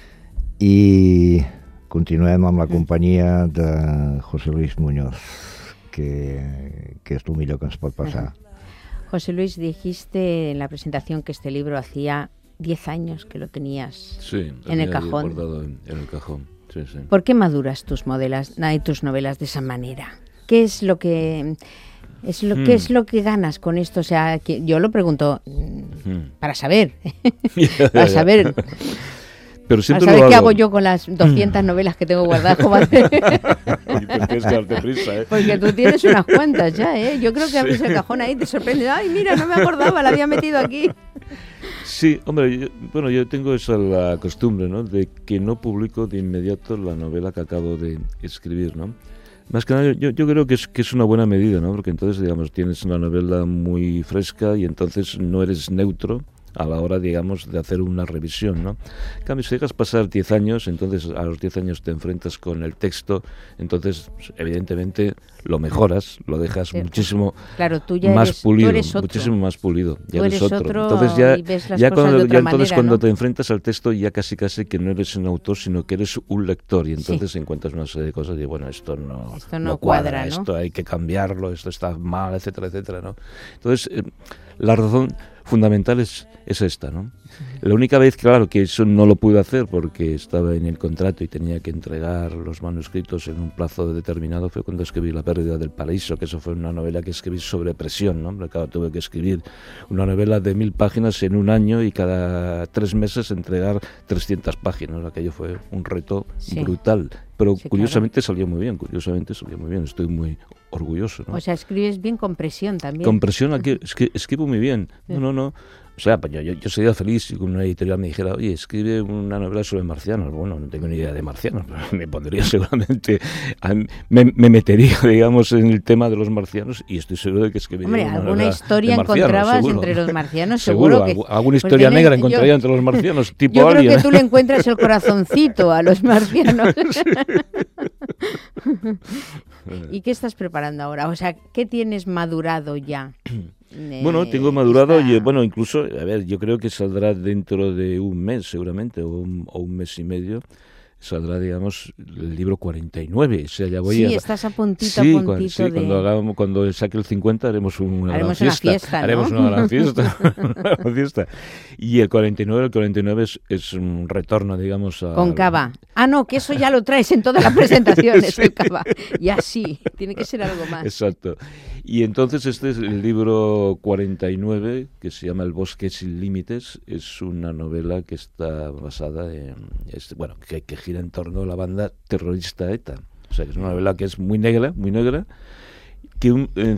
I continuem amb la companyia de José Luis Muñoz, que, que es lo millor que ens pot pasar. José Luis, dijiste en la presentación que este libro hacía diez años que lo tenías sí, en el cajón. En, en el cajón. Sí, sí. ¿Por qué maduras tus modelas, tus novelas de esa manera? ¿Qué es lo que es lo hmm. qué es lo que ganas con esto? O sea, que yo lo pregunto hmm. para saber, para saber. Pero siempre para saber lo qué hago. hago yo con las doscientas novelas que tengo guardadas. Tienes que darte prisa, ¿eh? Porque tú tienes unas cuantas ya, ¿eh? Yo creo que abres el cajón ahí y te sorprende. Ay, mira, no me acordaba, la había metido aquí. Sí, hombre, yo, bueno, yo tengo esa la costumbre, ¿no? De que no publico de inmediato la novela que acabo de escribir, ¿no? Más que nada, yo, yo creo que es, que es una buena medida, ¿no? Porque entonces, digamos, tienes una novela muy fresca y entonces no eres neutro a la hora, digamos, de hacer una revisión, ¿no? En cambio, si dejas pasar diez años, entonces a los diez años te enfrentas con el texto, entonces, evidentemente, lo mejoras, lo dejas Cierto. muchísimo claro, tú ya más eres, pulido, tú eres otro. muchísimo más pulido. Ya tú eres, eres otro. otro. Entonces ya, y ves las ya cosas cuando, de otra ya entonces manera, cuando ¿no? te enfrentas al texto, ya casi casi que no eres un autor, sino que eres un lector, y entonces sí. encuentras una serie de cosas y bueno, esto no, esto no, no cuadra, cuadra, ¿no? esto hay que cambiarlo, esto está mal, etcétera, etcétera, ¿no? Entonces, eh, la razón fundamental es, es esta, ¿no? La única vez, claro, que eso no lo pude hacer porque estaba en el contrato y tenía que entregar los manuscritos en un plazo determinado fue cuando escribí La pérdida del paraíso, que eso fue una novela que escribí sobre presión, ¿no? Claro, tuve que escribir una novela de mil páginas en un año y cada tres meses entregar trescientas páginas. Aquello fue un reto sí. brutal. pero Sí, curiosamente claro. salió muy bien, curiosamente salió muy bien, estoy muy orgulloso, ¿no? O sea, escribes bien con presión también. Con presión, aquí, es que escribo muy bien, no, no, no. O sea, pues yo, yo, yo sería feliz si una editorial me dijera, oye, escribe una novela sobre marcianos. Bueno, no tengo ni idea de marcianos, pero me pondría seguramente, a, me, me metería, digamos, en el tema de los marcianos y estoy seguro de que escribiría Hombre, una alguna novela historia de marcianos, encontrabas seguro. entre los marcianos, seguro, seguro que... Alguna historia pues negra tienes, encontraría yo, entre los marcianos, tipo Yo creo Alien. que tú le encuentras el corazoncito a los marcianos. ¿Y qué estás preparando ahora? O sea, ¿qué tienes madurado ya? Bueno, tengo madurado esta... y bueno, incluso, a ver, yo creo que saldrá dentro de un mes seguramente, o un, o un mes y medio, saldrá, digamos, el libro cuarenta y nueve. O sea, ya voy sí, a... estás a puntito, sí, a puntito cuando, sí, de... cuando, hagamos, cuando saque el cincuenta haremos una haremos gran una fiesta. fiesta, ¿no? Haremos una gran fiesta. una gran fiesta. Y el cuarenta y nueve, el cuarenta y nueve es, es un retorno, digamos, a... Con cava. Ah, no, que eso ya lo traes en todas las presentaciones, sí. El cava. Y así, tiene que ser algo más. Exacto. Y entonces este es el libro cuarenta y nueve, que se llama El bosque sin límites. Es una novela que está basada en... Es, bueno, que, que gira en torno a la banda terrorista ETA. O sea, que es una novela que es muy negra, muy negra, que un, en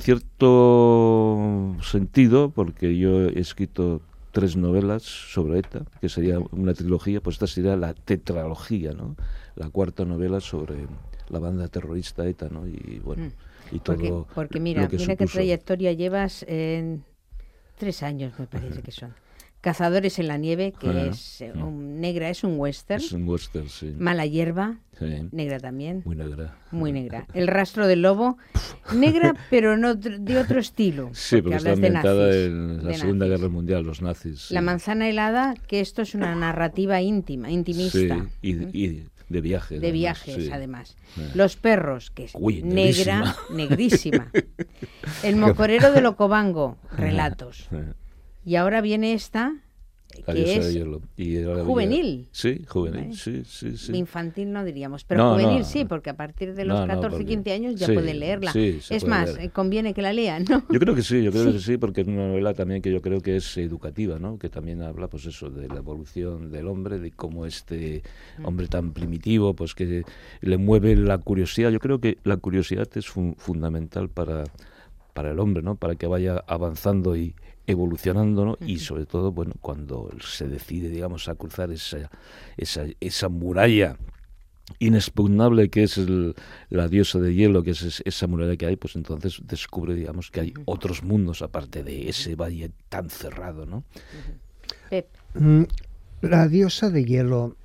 cierto sentido, porque yo he escrito tres novelas sobre ETA, que sería una trilogía, pues esta sería la tetralogía, ¿no? La cuarta novela sobre la banda terrorista ETA, ¿no? Y bueno... Y todo porque, porque mira, lo que mira supuso. qué trayectoria llevas en tres años, me parece que son. Cazadores en la nieve, que uh-huh. es eh, un, negra, es un western. Es un western, sí. Mala hierba, sí. Negra también. Muy negra. Muy negra. El rastro del lobo, negra, pero no de otro estilo. Sí, porque, porque está ambientada en la de Segunda nazis. Guerra Mundial, los nazis. Sí. La manzana helada, que esto es una narrativa íntima, intimista. Sí, y, y de viajes. De además, viajes, sí. además. Eh. Los perros, que es Uy, negra, negrísima. El mocorero de Locobango, relatos. Y ahora viene esta, que es y juvenil. Sí, juvenil, ¿vale? sí, sí, sí. Infantil no diríamos, pero no, juvenil no, sí, porque a partir de los no, catorce, no, porque... quince años ya sí, pueden leerla. Sí, es más, leer. conviene que la lean, ¿no? Yo creo que sí, yo creo sí. que sí, porque es una novela también que yo creo que es educativa, ¿no? Que también habla, pues eso, de la evolución del hombre, de cómo este hombre tan primitivo, pues que le mueve la curiosidad. Yo creo que la curiosidad es fun- fundamental para, para el hombre, ¿no? Para que vaya avanzando y evolucionando, ¿no? Y sobre todo, bueno, cuando se decide, digamos, a cruzar esa esa, esa muralla inexpugnable que es el, la diosa de hielo, que es esa muralla que hay, pues entonces descubre, digamos, que hay otros mundos aparte de ese valle tan cerrado, ¿no? Pep. La diosa de hielo.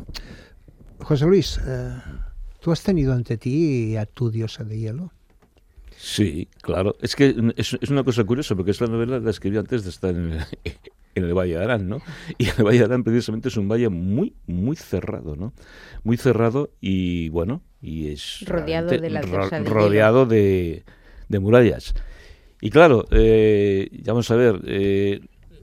José Luis, eh, ¿tú has tenido ante ti a tu diosa de hielo? Sí, claro. Es que es, es una cosa curiosa, porque esta novela la escribí antes de estar en el, en el Valle de Arán, ¿no? Y el Valle de Arán precisamente es un valle muy, muy cerrado, ¿no? Muy cerrado y, bueno, y es... Rodeado de la diosa de Rodeado de, de murallas. Y claro, eh, vamos a ver... Eh,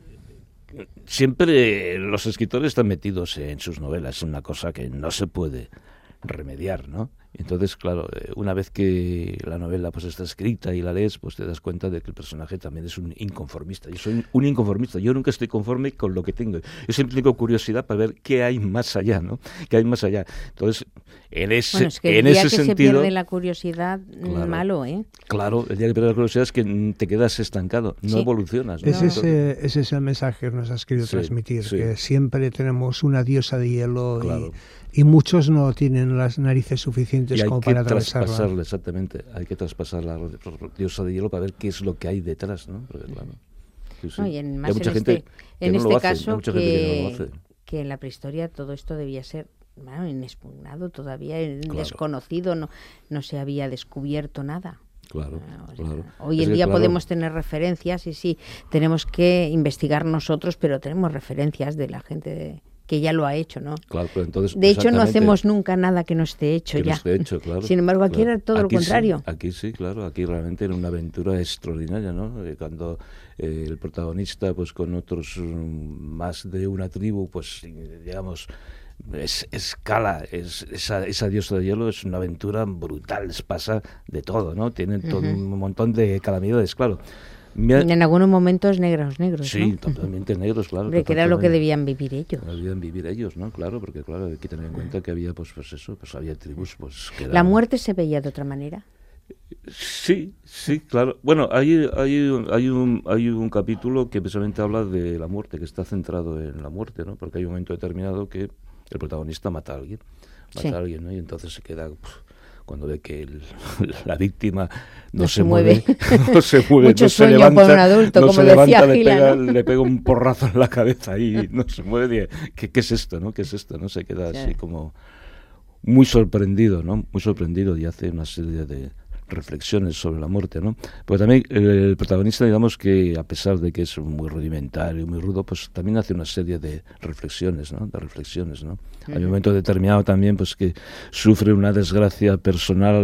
siempre los escritores están metidos en sus novelas, es una cosa que no se puede remediar, ¿no? Entonces, claro, una vez que la novela pues está escrita y la lees, pues te das cuenta de que el personaje también es un inconformista. Yo soy un inconformista, yo nunca estoy conforme con lo que tengo. Yo siempre tengo curiosidad para ver qué hay más allá, ¿no? ¿Qué hay más allá? Entonces, en ese, bueno, es que el en día ese que sentido... se pierde la curiosidad, claro, malo, ¿eh? Claro, el día que pierdes la curiosidad es que te quedas estancado, no sí. evolucionas. ¿no? Ese, es, eh, ese es el mensaje que nos has querido sí, transmitir, sí. que siempre tenemos una diosa de hielo claro. y, y muchos no tienen las narices suficientes como para atravesarla. Traspasarla, exactamente, hay que traspasar la diosa de hielo para ver qué es lo que hay detrás, ¿no? Porque, claro, sí, sí. No, y en, más mucha en gente este, en no este hace, caso mucha que, gente que, no lo hace. que en la prehistoria todo esto debía ser bueno, inexpugnado todavía, claro. desconocido, no, no se había descubierto nada. Claro, o sea, claro. Hoy es en día claro. podemos tener referencias y sí, tenemos que investigar nosotros, pero tenemos referencias de la gente de, que ya lo ha hecho, ¿no? Claro, pero entonces, de hecho, no hacemos nunca nada que no esté hecho que ya. No esté hecho, claro, Sin embargo, aquí claro. era todo aquí lo contrario. Sí, aquí sí, claro, aquí realmente era una aventura extraordinaria, ¿no? Cuando eh, el protagonista, pues con otros um, más de una tribu, pues digamos... Es, escala, es, esa, esa diosa de hielo es una aventura brutal, les pasa de todo, ¿no? Tienen todo uh-huh. un montón de calamidades, claro. Me ha... En algunos momentos negros, negros, Sí, ¿no? totalmente negros, claro. Hombre, que era lo que debían vivir ellos. Debían vivir ellos, ¿no? Claro, porque claro, hay que tener en cuenta que había, pues, pues eso, pues había tribus, pues... Que ¿La muerte se veía de otra manera? Sí, sí, claro. Bueno, hay, hay, hay, un, hay un capítulo que precisamente habla de la muerte, que está centrado en la muerte, ¿no? Porque hay un momento determinado que el protagonista mata a alguien, mata sí. a alguien, ¿no? Y entonces se queda... Uf, cuando ve que el, la víctima no, no se mueve, mueve no se mueve, Mucho no se sueño levanta, por un adulto, no como se decía levanta, Gila, le, pega, ¿no? le pega un porrazo en la cabeza y no se mueve. ¿Qué, qué es esto, no? ¿Qué es esto, no? Se queda sí. así como muy sorprendido, ¿no? Muy sorprendido y hace una serie de reflexiones sobre la muerte, ¿no? Pero también el protagonista, digamos que a pesar de que es muy rudimentario, muy rudo, pues también hace una serie de reflexiones, ¿no? De reflexiones, ¿no? Uh-huh. Hay un momento determinado también, pues que sufre una desgracia personal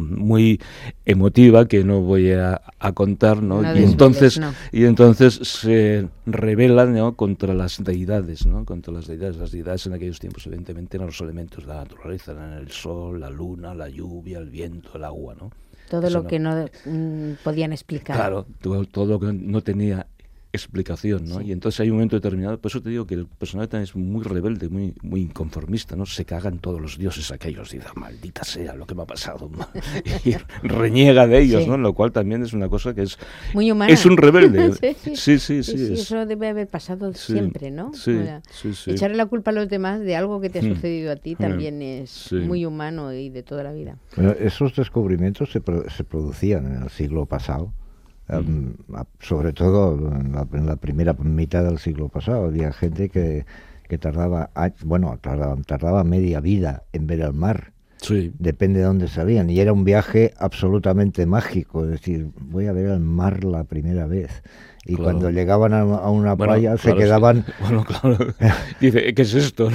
muy emotiva que no voy a, a contar, ¿no? no y entonces no. y entonces se revela, ¿no? Contra las deidades, ¿no? Contra las deidades. Las deidades en aquellos tiempos, evidentemente, eran los elementos de la naturaleza, eran el sol, la luna, la lluvia, el viento, el agua, ¿no? Todo Eso lo no. que no mm, podían explicar. Claro, todo, todo lo que no tenía explicación, ¿no? Sí. Y entonces hay un momento determinado, por eso te digo que el personaje también es muy rebelde, muy muy inconformista, ¿no? Se cagan todos los dioses aquellos, y dice, maldita sea lo que me ha pasado, y reniega de ellos, sí. ¿no? Lo cual también es una cosa que es... Muy humana. Es un rebelde. sí, sí. Sí, sí, sí, sí, sí es... Eso debe haber pasado sí. siempre, ¿no? Sí, o sea, sí, sí. Echarle la culpa a los demás de algo que te ha sucedido a ti también mm. es sí. muy humano y de toda la vida. Bueno, esos descubrimientos se, pro- se producían en el siglo pasado. Um, sobre todo en la, en la primera mitad del siglo pasado había gente que, que tardaba bueno tardaba, tardaba media vida en ver el mar. Sí. Depende de dónde salían, y era un viaje absolutamente mágico, es decir, voy a ver el mar la primera vez, y claro. cuando llegaban a, a una bueno, playa claro, se quedaban sí. bueno, claro. Dice, ¿qué es esto?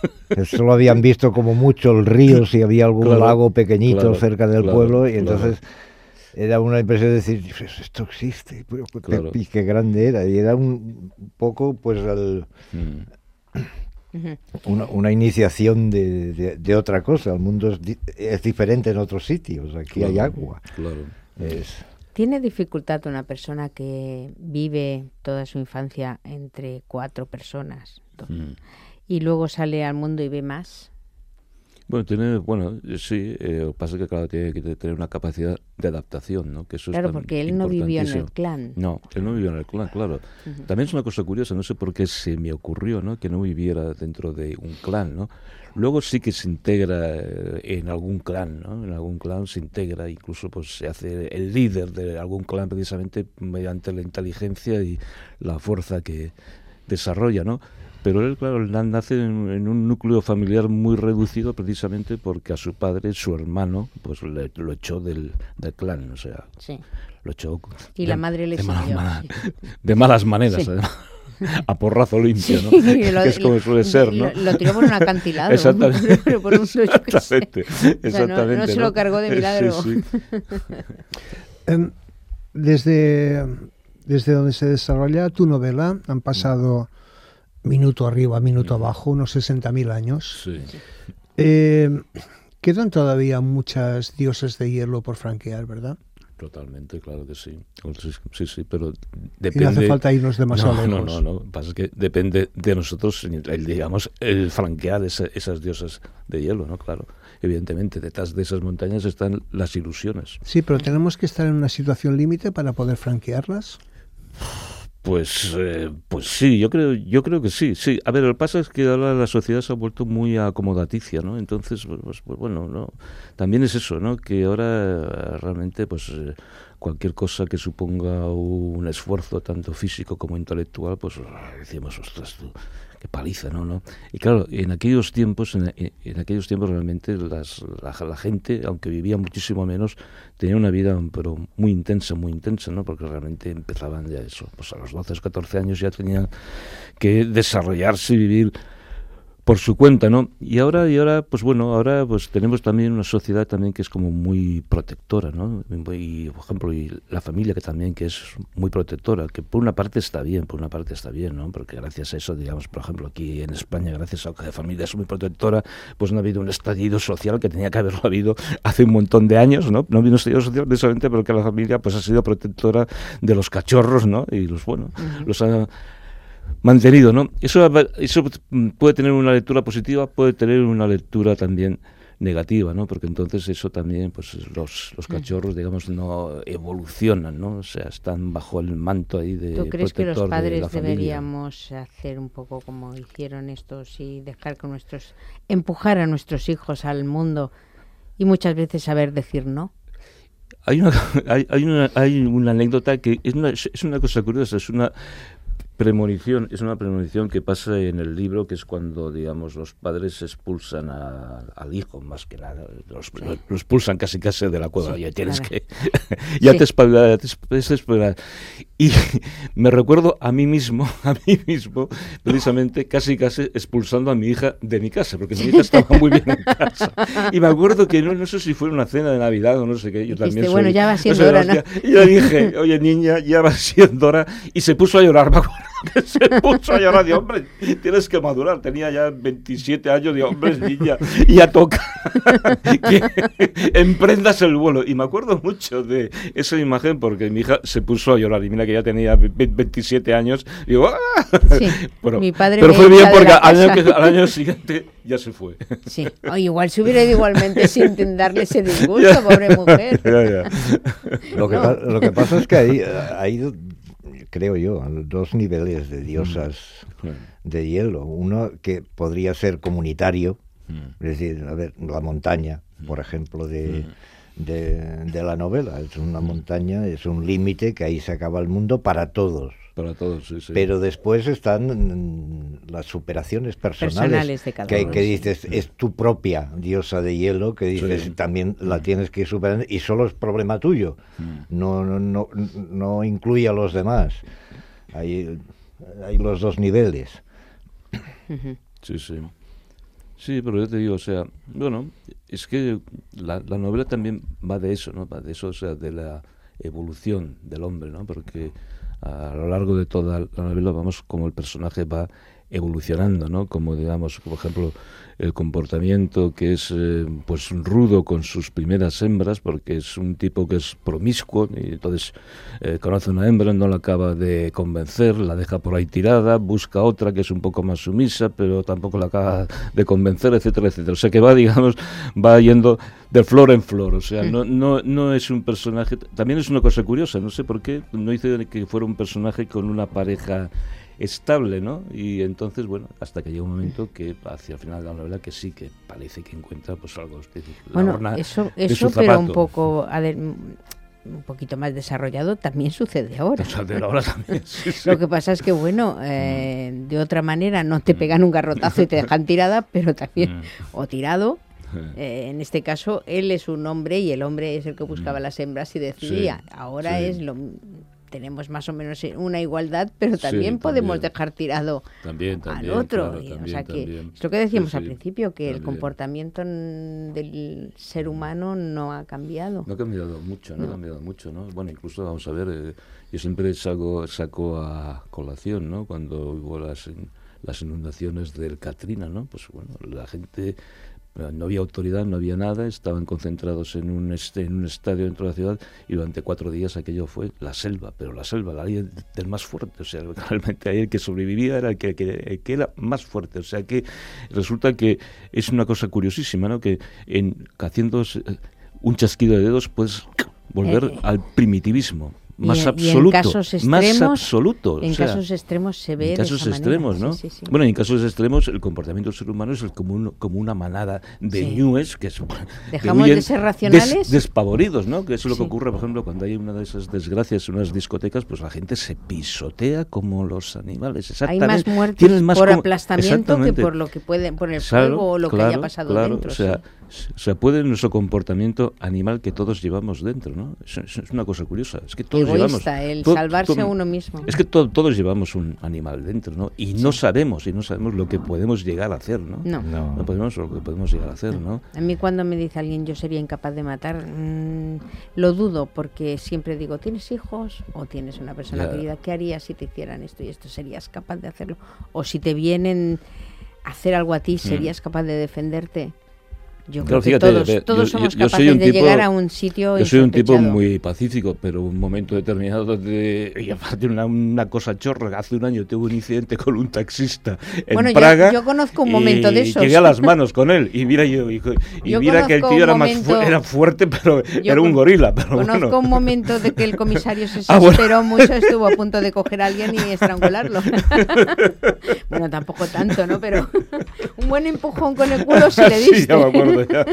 Solo habían visto como mucho el río, si había algún claro, lago pequeñito claro, cerca del claro, pueblo, y entonces claro. Era una impresión de decir, esto existe, pero claro. qué, qué grande era. Y era un poco, pues, el, mm. una, una iniciación de, de, de otra cosa. El mundo es, di es diferente en otros sitios. Aquí claro, hay agua. Claro. Es... ¿Tiene dificultad una persona que vive toda su infancia entre cuatro personas mm. y luego sale al mundo y ve más? Bueno, tiene, bueno, sí, eh, lo que pasa es que claro, tiene que tener una capacidad de adaptación, ¿no? Que eso claro, es porque él no vivió en el clan. No, él no vivió en el clan, claro. Uh-huh. También es una cosa curiosa, no sé por qué se me ocurrió, ¿no? Que no viviera dentro de un clan, ¿no? Luego sí que se integra eh, en algún clan, ¿no? En algún clan se integra, incluso pues se hace el líder de algún clan precisamente mediante la inteligencia y la fuerza que desarrolla, ¿no? Pero él, claro, nace en, en un núcleo familiar muy reducido precisamente porque a su padre, su hermano, pues le, lo echó del, del clan, o sea, sí. lo echó... Y de, la madre le de siguió. Malas, malas, de malas maneras, sí. además. A porrazo limpio, ¿no? Sí, lo, que es como suele ser, ¿no? Lo, lo tiró por un acantilado. Exactamente. por un, yo exactamente. Exactamente. O sea, no, no se ¿no? lo cargó de milagro. Sí, sí. um, desde, desde donde se desarrolla tu novela han pasado... minuto arriba, minuto abajo, unos sesenta mil años. Sí. Eh, quedan todavía muchas diosas de hielo por franquear, ¿verdad? Totalmente, claro que sí. Sí, sí, pero depende... Y no hace falta irnos demasiado no, lejos. No, no, no. Pasa es que depende de nosotros, el, digamos, el franquear esa, esas diosas de hielo, ¿no? Claro. Evidentemente, detrás de esas montañas están las ilusiones. Sí, pero tenemos que estar en una situación límite para poder franquearlas. Pues, eh, pues sí, yo creo, yo creo que sí, sí. A ver, lo que pasa es que ahora la sociedad se ha vuelto muy acomodaticia, ¿no? Entonces, pues, pues bueno, no. También es eso, ¿no? Que ahora realmente, pues eh, cualquier cosa que suponga un esfuerzo tanto físico como intelectual, pues decimos, ostras, tú, qué paliza, ¿no? ¿no? Y claro, en aquellos tiempos, en, en aquellos tiempos realmente las, la, la gente, aunque vivía muchísimo menos, tenía una vida pero muy intensa, muy intensa, ¿no? Porque realmente empezaban ya eso, pues a los doce, catorce años ya tenían que desarrollarse y vivir por su cuenta, ¿no? Y ahora, y ahora, pues bueno, ahora pues tenemos también una sociedad también que es como muy protectora, ¿no? Y, por ejemplo, y la familia que también que es muy protectora, que por una parte está bien, por una parte está bien, ¿no? Porque gracias a eso, digamos, por ejemplo, aquí en España, gracias a que la familia es muy protectora, pues no ha habido un estallido social que tenía que haberlo habido hace un montón de años, ¿no? No ha habido un estallido social precisamente porque la familia pues ha sido protectora de los cachorros, ¿no? Y los, bueno, uh-huh. los ha mantenido, ¿no? Eso, eso puede tener una lectura positiva, puede tener una lectura también negativa, ¿no? Porque entonces eso también, pues los, los cachorros, digamos, no evolucionan, ¿no? O sea, están bajo el manto ahí de ¿Tú crees que los de padres la deberíamos hacer un poco como hicieron estos y dejar que nuestros, empujar a nuestros hijos al mundo y muchas veces saber decir no? Hay una, hay, hay una, hay una anécdota que es una, es una cosa curiosa, es una premonición, es una premonición que pasa en el libro, que es cuando, digamos, los padres expulsan a, al hijo, más que nada, los, sí. lo, lo expulsan casi casi de la cueva, sí, ya tienes claro. que, ya sí. te espabilas, te espabilas. Y me recuerdo a mí mismo, a mí mismo, precisamente, casi casi expulsando a mi hija de mi casa, porque mi hija estaba muy bien en casa. Y me acuerdo que no, no sé si fue una cena de Navidad o no sé qué, yo Dijiste, también soy, bueno, ya va siendo no sé, hora, ¿no? Y yo dije, oye niña, ya va siendo hora, y se puso a llorar, me acuerdo. Que se puso a llorar, de hombre, tienes que madurar, tenía ya veintisiete años, de hombre, niña, y ya toca que emprendas el vuelo. Y me acuerdo mucho de esa imagen porque mi hija se puso a llorar, y mira que ya tenía veintisiete años, y digo, ¡ah! Sí, pero, mi padre pero fue bien porque al año, que, al año siguiente ya se fue. Sí, o igual se hubiera ido igualmente sin darle ese disgusto, ya, pobre mujer. Ya, ya. Lo, que, no. lo que pasa es que hay, hay creo yo, dos niveles de diosas mm. de hielo. Uno que podría ser comunitario, mm. es decir, a ver, la montaña, por ejemplo, de, mm. de, de la novela. Es una mm. montaña, es un límite que ahí se acaba el mundo para todos. Para todos, sí, sí. Pero después están las superaciones personales, personales de cada que, uno, que sí. dices, es tu propia diosa de hielo, que dices, sí. también la tienes que ir superando, y solo es problema tuyo, mm. no, no, no, no incluye a los demás. Hay, hay los dos niveles. Sí, sí. Sí, pero yo te digo, o sea, bueno, es que la, la novela también va de eso, ¿no? Va de eso, o sea, de la evolución del hombre, ¿no? Porque a lo largo de toda la novela vamos como el personaje va evolucionando, ¿no? Como digamos, por ejemplo, el comportamiento que es eh, pues rudo con sus primeras hembras, porque es un tipo que es promiscuo y entonces eh, conoce a una hembra, no la acaba de convencer, la deja por ahí tirada, busca otra que es un poco más sumisa, pero tampoco la acaba de convencer, etcétera, etcétera. O sea que va, digamos, va yendo de flor en flor, o sea, no, no, no es un personaje. También es una cosa curiosa, no sé por qué no hice que fuera un personaje con una pareja estable, ¿no? Y entonces, bueno, hasta que llega un momento que hacia el final de la novela que sí que parece que encuentra pues algo de bueno, eso, eso pero un poco a ver, un poquito más desarrollado también sucede ahora. ahora también, sí, sí. Lo que pasa es que, bueno, eh, de otra manera no te pegan un garrotazo y te dejan tirada, pero también, o tirado. Eh, en este caso, él es un hombre y el hombre es el que buscaba las hembras y decidía. Sí, ahora sí. es lo... tenemos más o menos una igualdad, pero también sí, podemos también. dejar tirado también, también, al otro. Claro, también, o sea que también. es lo que decíamos sí, al sí, principio, que también. el comportamiento del ser humano no ha cambiado. No ha cambiado mucho, no, no. ha cambiado mucho, ¿no? Bueno, incluso vamos a ver, eh, yo siempre saco, saco a colación, ¿no? Cuando hubo las, las inundaciones del Katrina, ¿no? Pues bueno, la gente... No había autoridad, no había nada, estaban concentrados en un, este, en un estadio dentro de la ciudad y durante cuatro días aquello fue la selva, pero la selva, la ley del más fuerte, o sea, realmente ahí el que sobrevivía era el que, que, el que era más fuerte, o sea que resulta que es una cosa curiosísima, ¿no? Que en, haciendo un chasquido de dedos puedes volver eh, al primitivismo. Más y, absoluto, y en casos extremos, más absoluto. En o sea, casos extremos se ve en casos de esa extremos, manera. ¿no? Sí, sí, sí. Bueno, en casos extremos el comportamiento del ser humano es el como, un, como una manada de sí. ñúes que, es, Dejamos que de ser racionales, des, despavoridos, ¿no? Que eso es lo sí. que ocurre, por ejemplo, cuando hay una de esas desgracias en unas discotecas, pues la gente se pisotea como los animales. Exactamente. Hay más muertes más por como, aplastamiento que por lo que pueden, por el claro, fuego o lo claro, que haya pasado claro, dentro. O sea, sí. O sea, puede nuestro comportamiento animal que todos llevamos dentro, ¿no? Es, es, es una cosa curiosa. Es que todos Egoísta, llevamos, el to, salvarse to, a uno mismo. Es que to, todos llevamos un animal dentro, ¿no? Y no sí. sabemos, y no sabemos lo que podemos llegar a hacer, ¿no? No. No, no podemos lo que podemos llegar a hacer, ¿no? A mí cuando me dice alguien yo sería incapaz de matar, mmm, lo dudo, porque siempre digo, ¿tienes hijos o tienes una persona ya. querida? ¿Qué harías si te hicieran esto y esto? ¿Serías capaz de hacerlo? O si te vienen a hacer algo a ti, ¿serías mm. capaz de defenderte? Yo creo claro, fíjate, que todos, ver, todos yo, somos yo, yo capaces de tipo, llegar a un sitio Yo soy un tipo muy pacífico, pero un momento determinado de... Y aparte una, una cosa chorra, hace un año tuve un incidente con un taxista en bueno, Praga. Yo, yo conozco un momento de esos. Y llegué a las manos con él, y mira yo, y, y yo mira que el tío era, momento, más fu era fuerte, pero era un gorila. Pero conozco bueno. un momento de que el comisario se exasperó ah, bueno. mucho, estuvo a punto de coger a alguien y estrangularlo. Bueno, tampoco tanto, ¿no? Pero un buen empujón con el culo se le diste. Sí, ya me acuerdo, ya.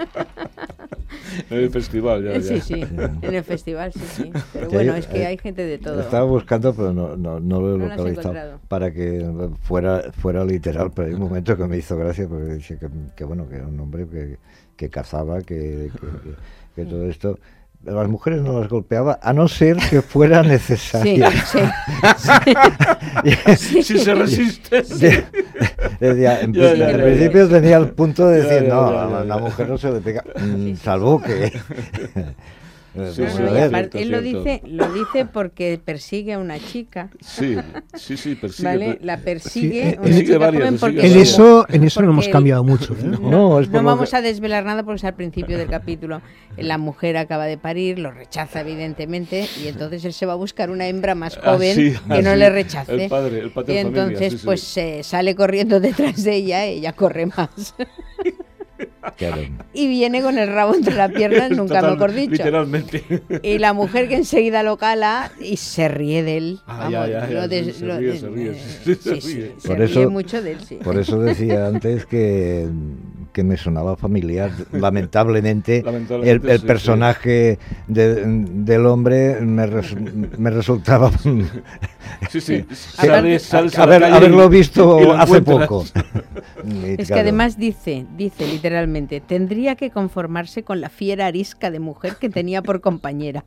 En el festival, ya, ya. Sí, sí, en el festival, sí, sí. Pero bueno, es que hay gente de todo. Estaba buscando, pero no, no, no lo he no localizado para que fuera fuera literal, pero hay un momento que me hizo gracia, porque dice que, que bueno, que era un hombre que, que cazaba, que, que, que, que todo esto... Las mujeres no las golpeaba, a no ser que fuera necesario. Sí, sí. sí. Si se resiste. Sí. Decía, en, ya, ya, en ya, principio ya. tenía el punto de decir, ya, ya, no, ya, ya, a la mujer no se le pega, sí, salvo que... Sí, no, no, aparte, él lo dice, lo dice porque persigue a una chica. Sí, sí, sí, persigue. ¿Vale? La persigue. Sí, una chica varias, porque en eso, en eso no hemos cambiado mucho. ¿eh? No, no, es no vamos que... a desvelar nada porque es al principio del capítulo. La mujer acaba de parir, lo rechaza evidentemente y entonces él se va a buscar una hembra más joven ah, sí, que ah, no sí. le rechace. El padre, el padre y entonces familia, sí, pues sí. Eh, sale corriendo detrás de ella, ella corre más. Claro. Y viene con el rabo entre las piernas, nunca Total, mejor dicho. Literalmente. Y la mujer que enseguida lo cala y se ríe de él. Ah, Vamos, ya, ya, ya, de, sí, se lo, ríe, se ríe. Eh, sí, sí, se sí, ríe. se por ríe eso, mucho de él, sí. Por eso decía antes que, que me sonaba familiar. Lamentablemente, Lamentablemente el, el sí, personaje sí. De, del hombre me, res, me resultaba... Sí, sí. Sales, sales a ver, haberlo visto hace poco. Es que además dice, dice literalmente, tendría que conformarse con la fiera arisca de mujer que tenía por compañera.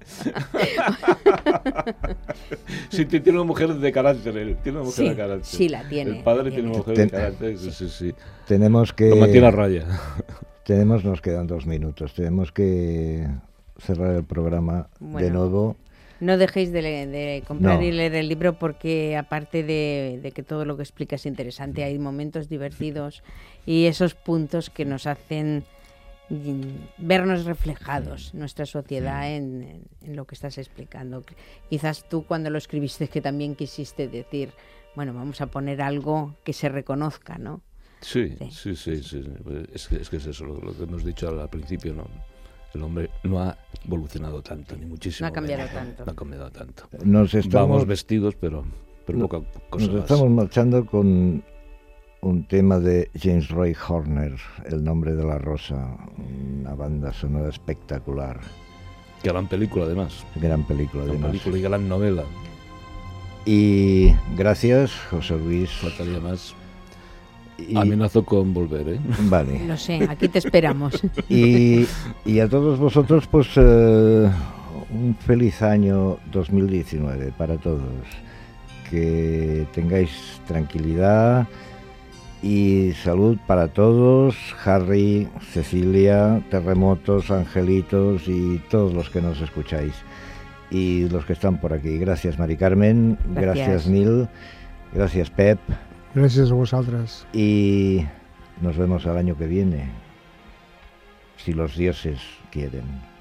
Sí, tiene una mujer de carácter, él. Tiene una mujer sí, de carácter. Sí, la tiene. El padre tiene una mujer Ten, de carácter, sí, sí, sí. Tenemos que... Lo mantiene a raya. Tenemos, nos quedan dos minutos. Tenemos que cerrar el programa bueno. de nuevo. No dejéis de, de comprar no. y leer el libro porque aparte de, de que todo lo que explica es interesante, hay momentos divertidos y esos puntos que nos hacen vernos reflejados, nuestra sociedad, en, en, en lo que estás explicando. Quizás tú cuando lo escribiste que también quisiste decir, bueno, vamos a poner algo que se reconozca, ¿no? Sí, sí, sí, sí. sí. Es, que, es que es eso, lo, lo que hemos dicho al, al principio, ¿no? El hombre no ha evolucionado tanto, ni muchísimo. No ha cambiado menos, tanto. No ha cambiado tanto. Nos estamos, Vamos vestidos, pero, pero no, poca cosa Nos más. estamos marchando con un tema de James Roy Horner, El nombre de la rosa, una banda sonora espectacular. Gran película, además. Gran película, gran además. película y gran novela. Y gracias, José Luis. Faltaría más. Y... Amenazo con volver, ¿eh? Vale. Lo sé, aquí te esperamos. Y, y a todos vosotros, pues, uh, un feliz año dos mil diecinueve para todos. Que tengáis tranquilidad y salud para todos. Harry, Cecilia, Terremotos, Angelitos y todos los que nos escucháis. Y los que están por aquí. Gracias, Mari Carmen. Gracias, gracias Nil. Gracias, Pep. Gràcies a vosaltres. Y nos vemos el año que viene, si los dioses quieren.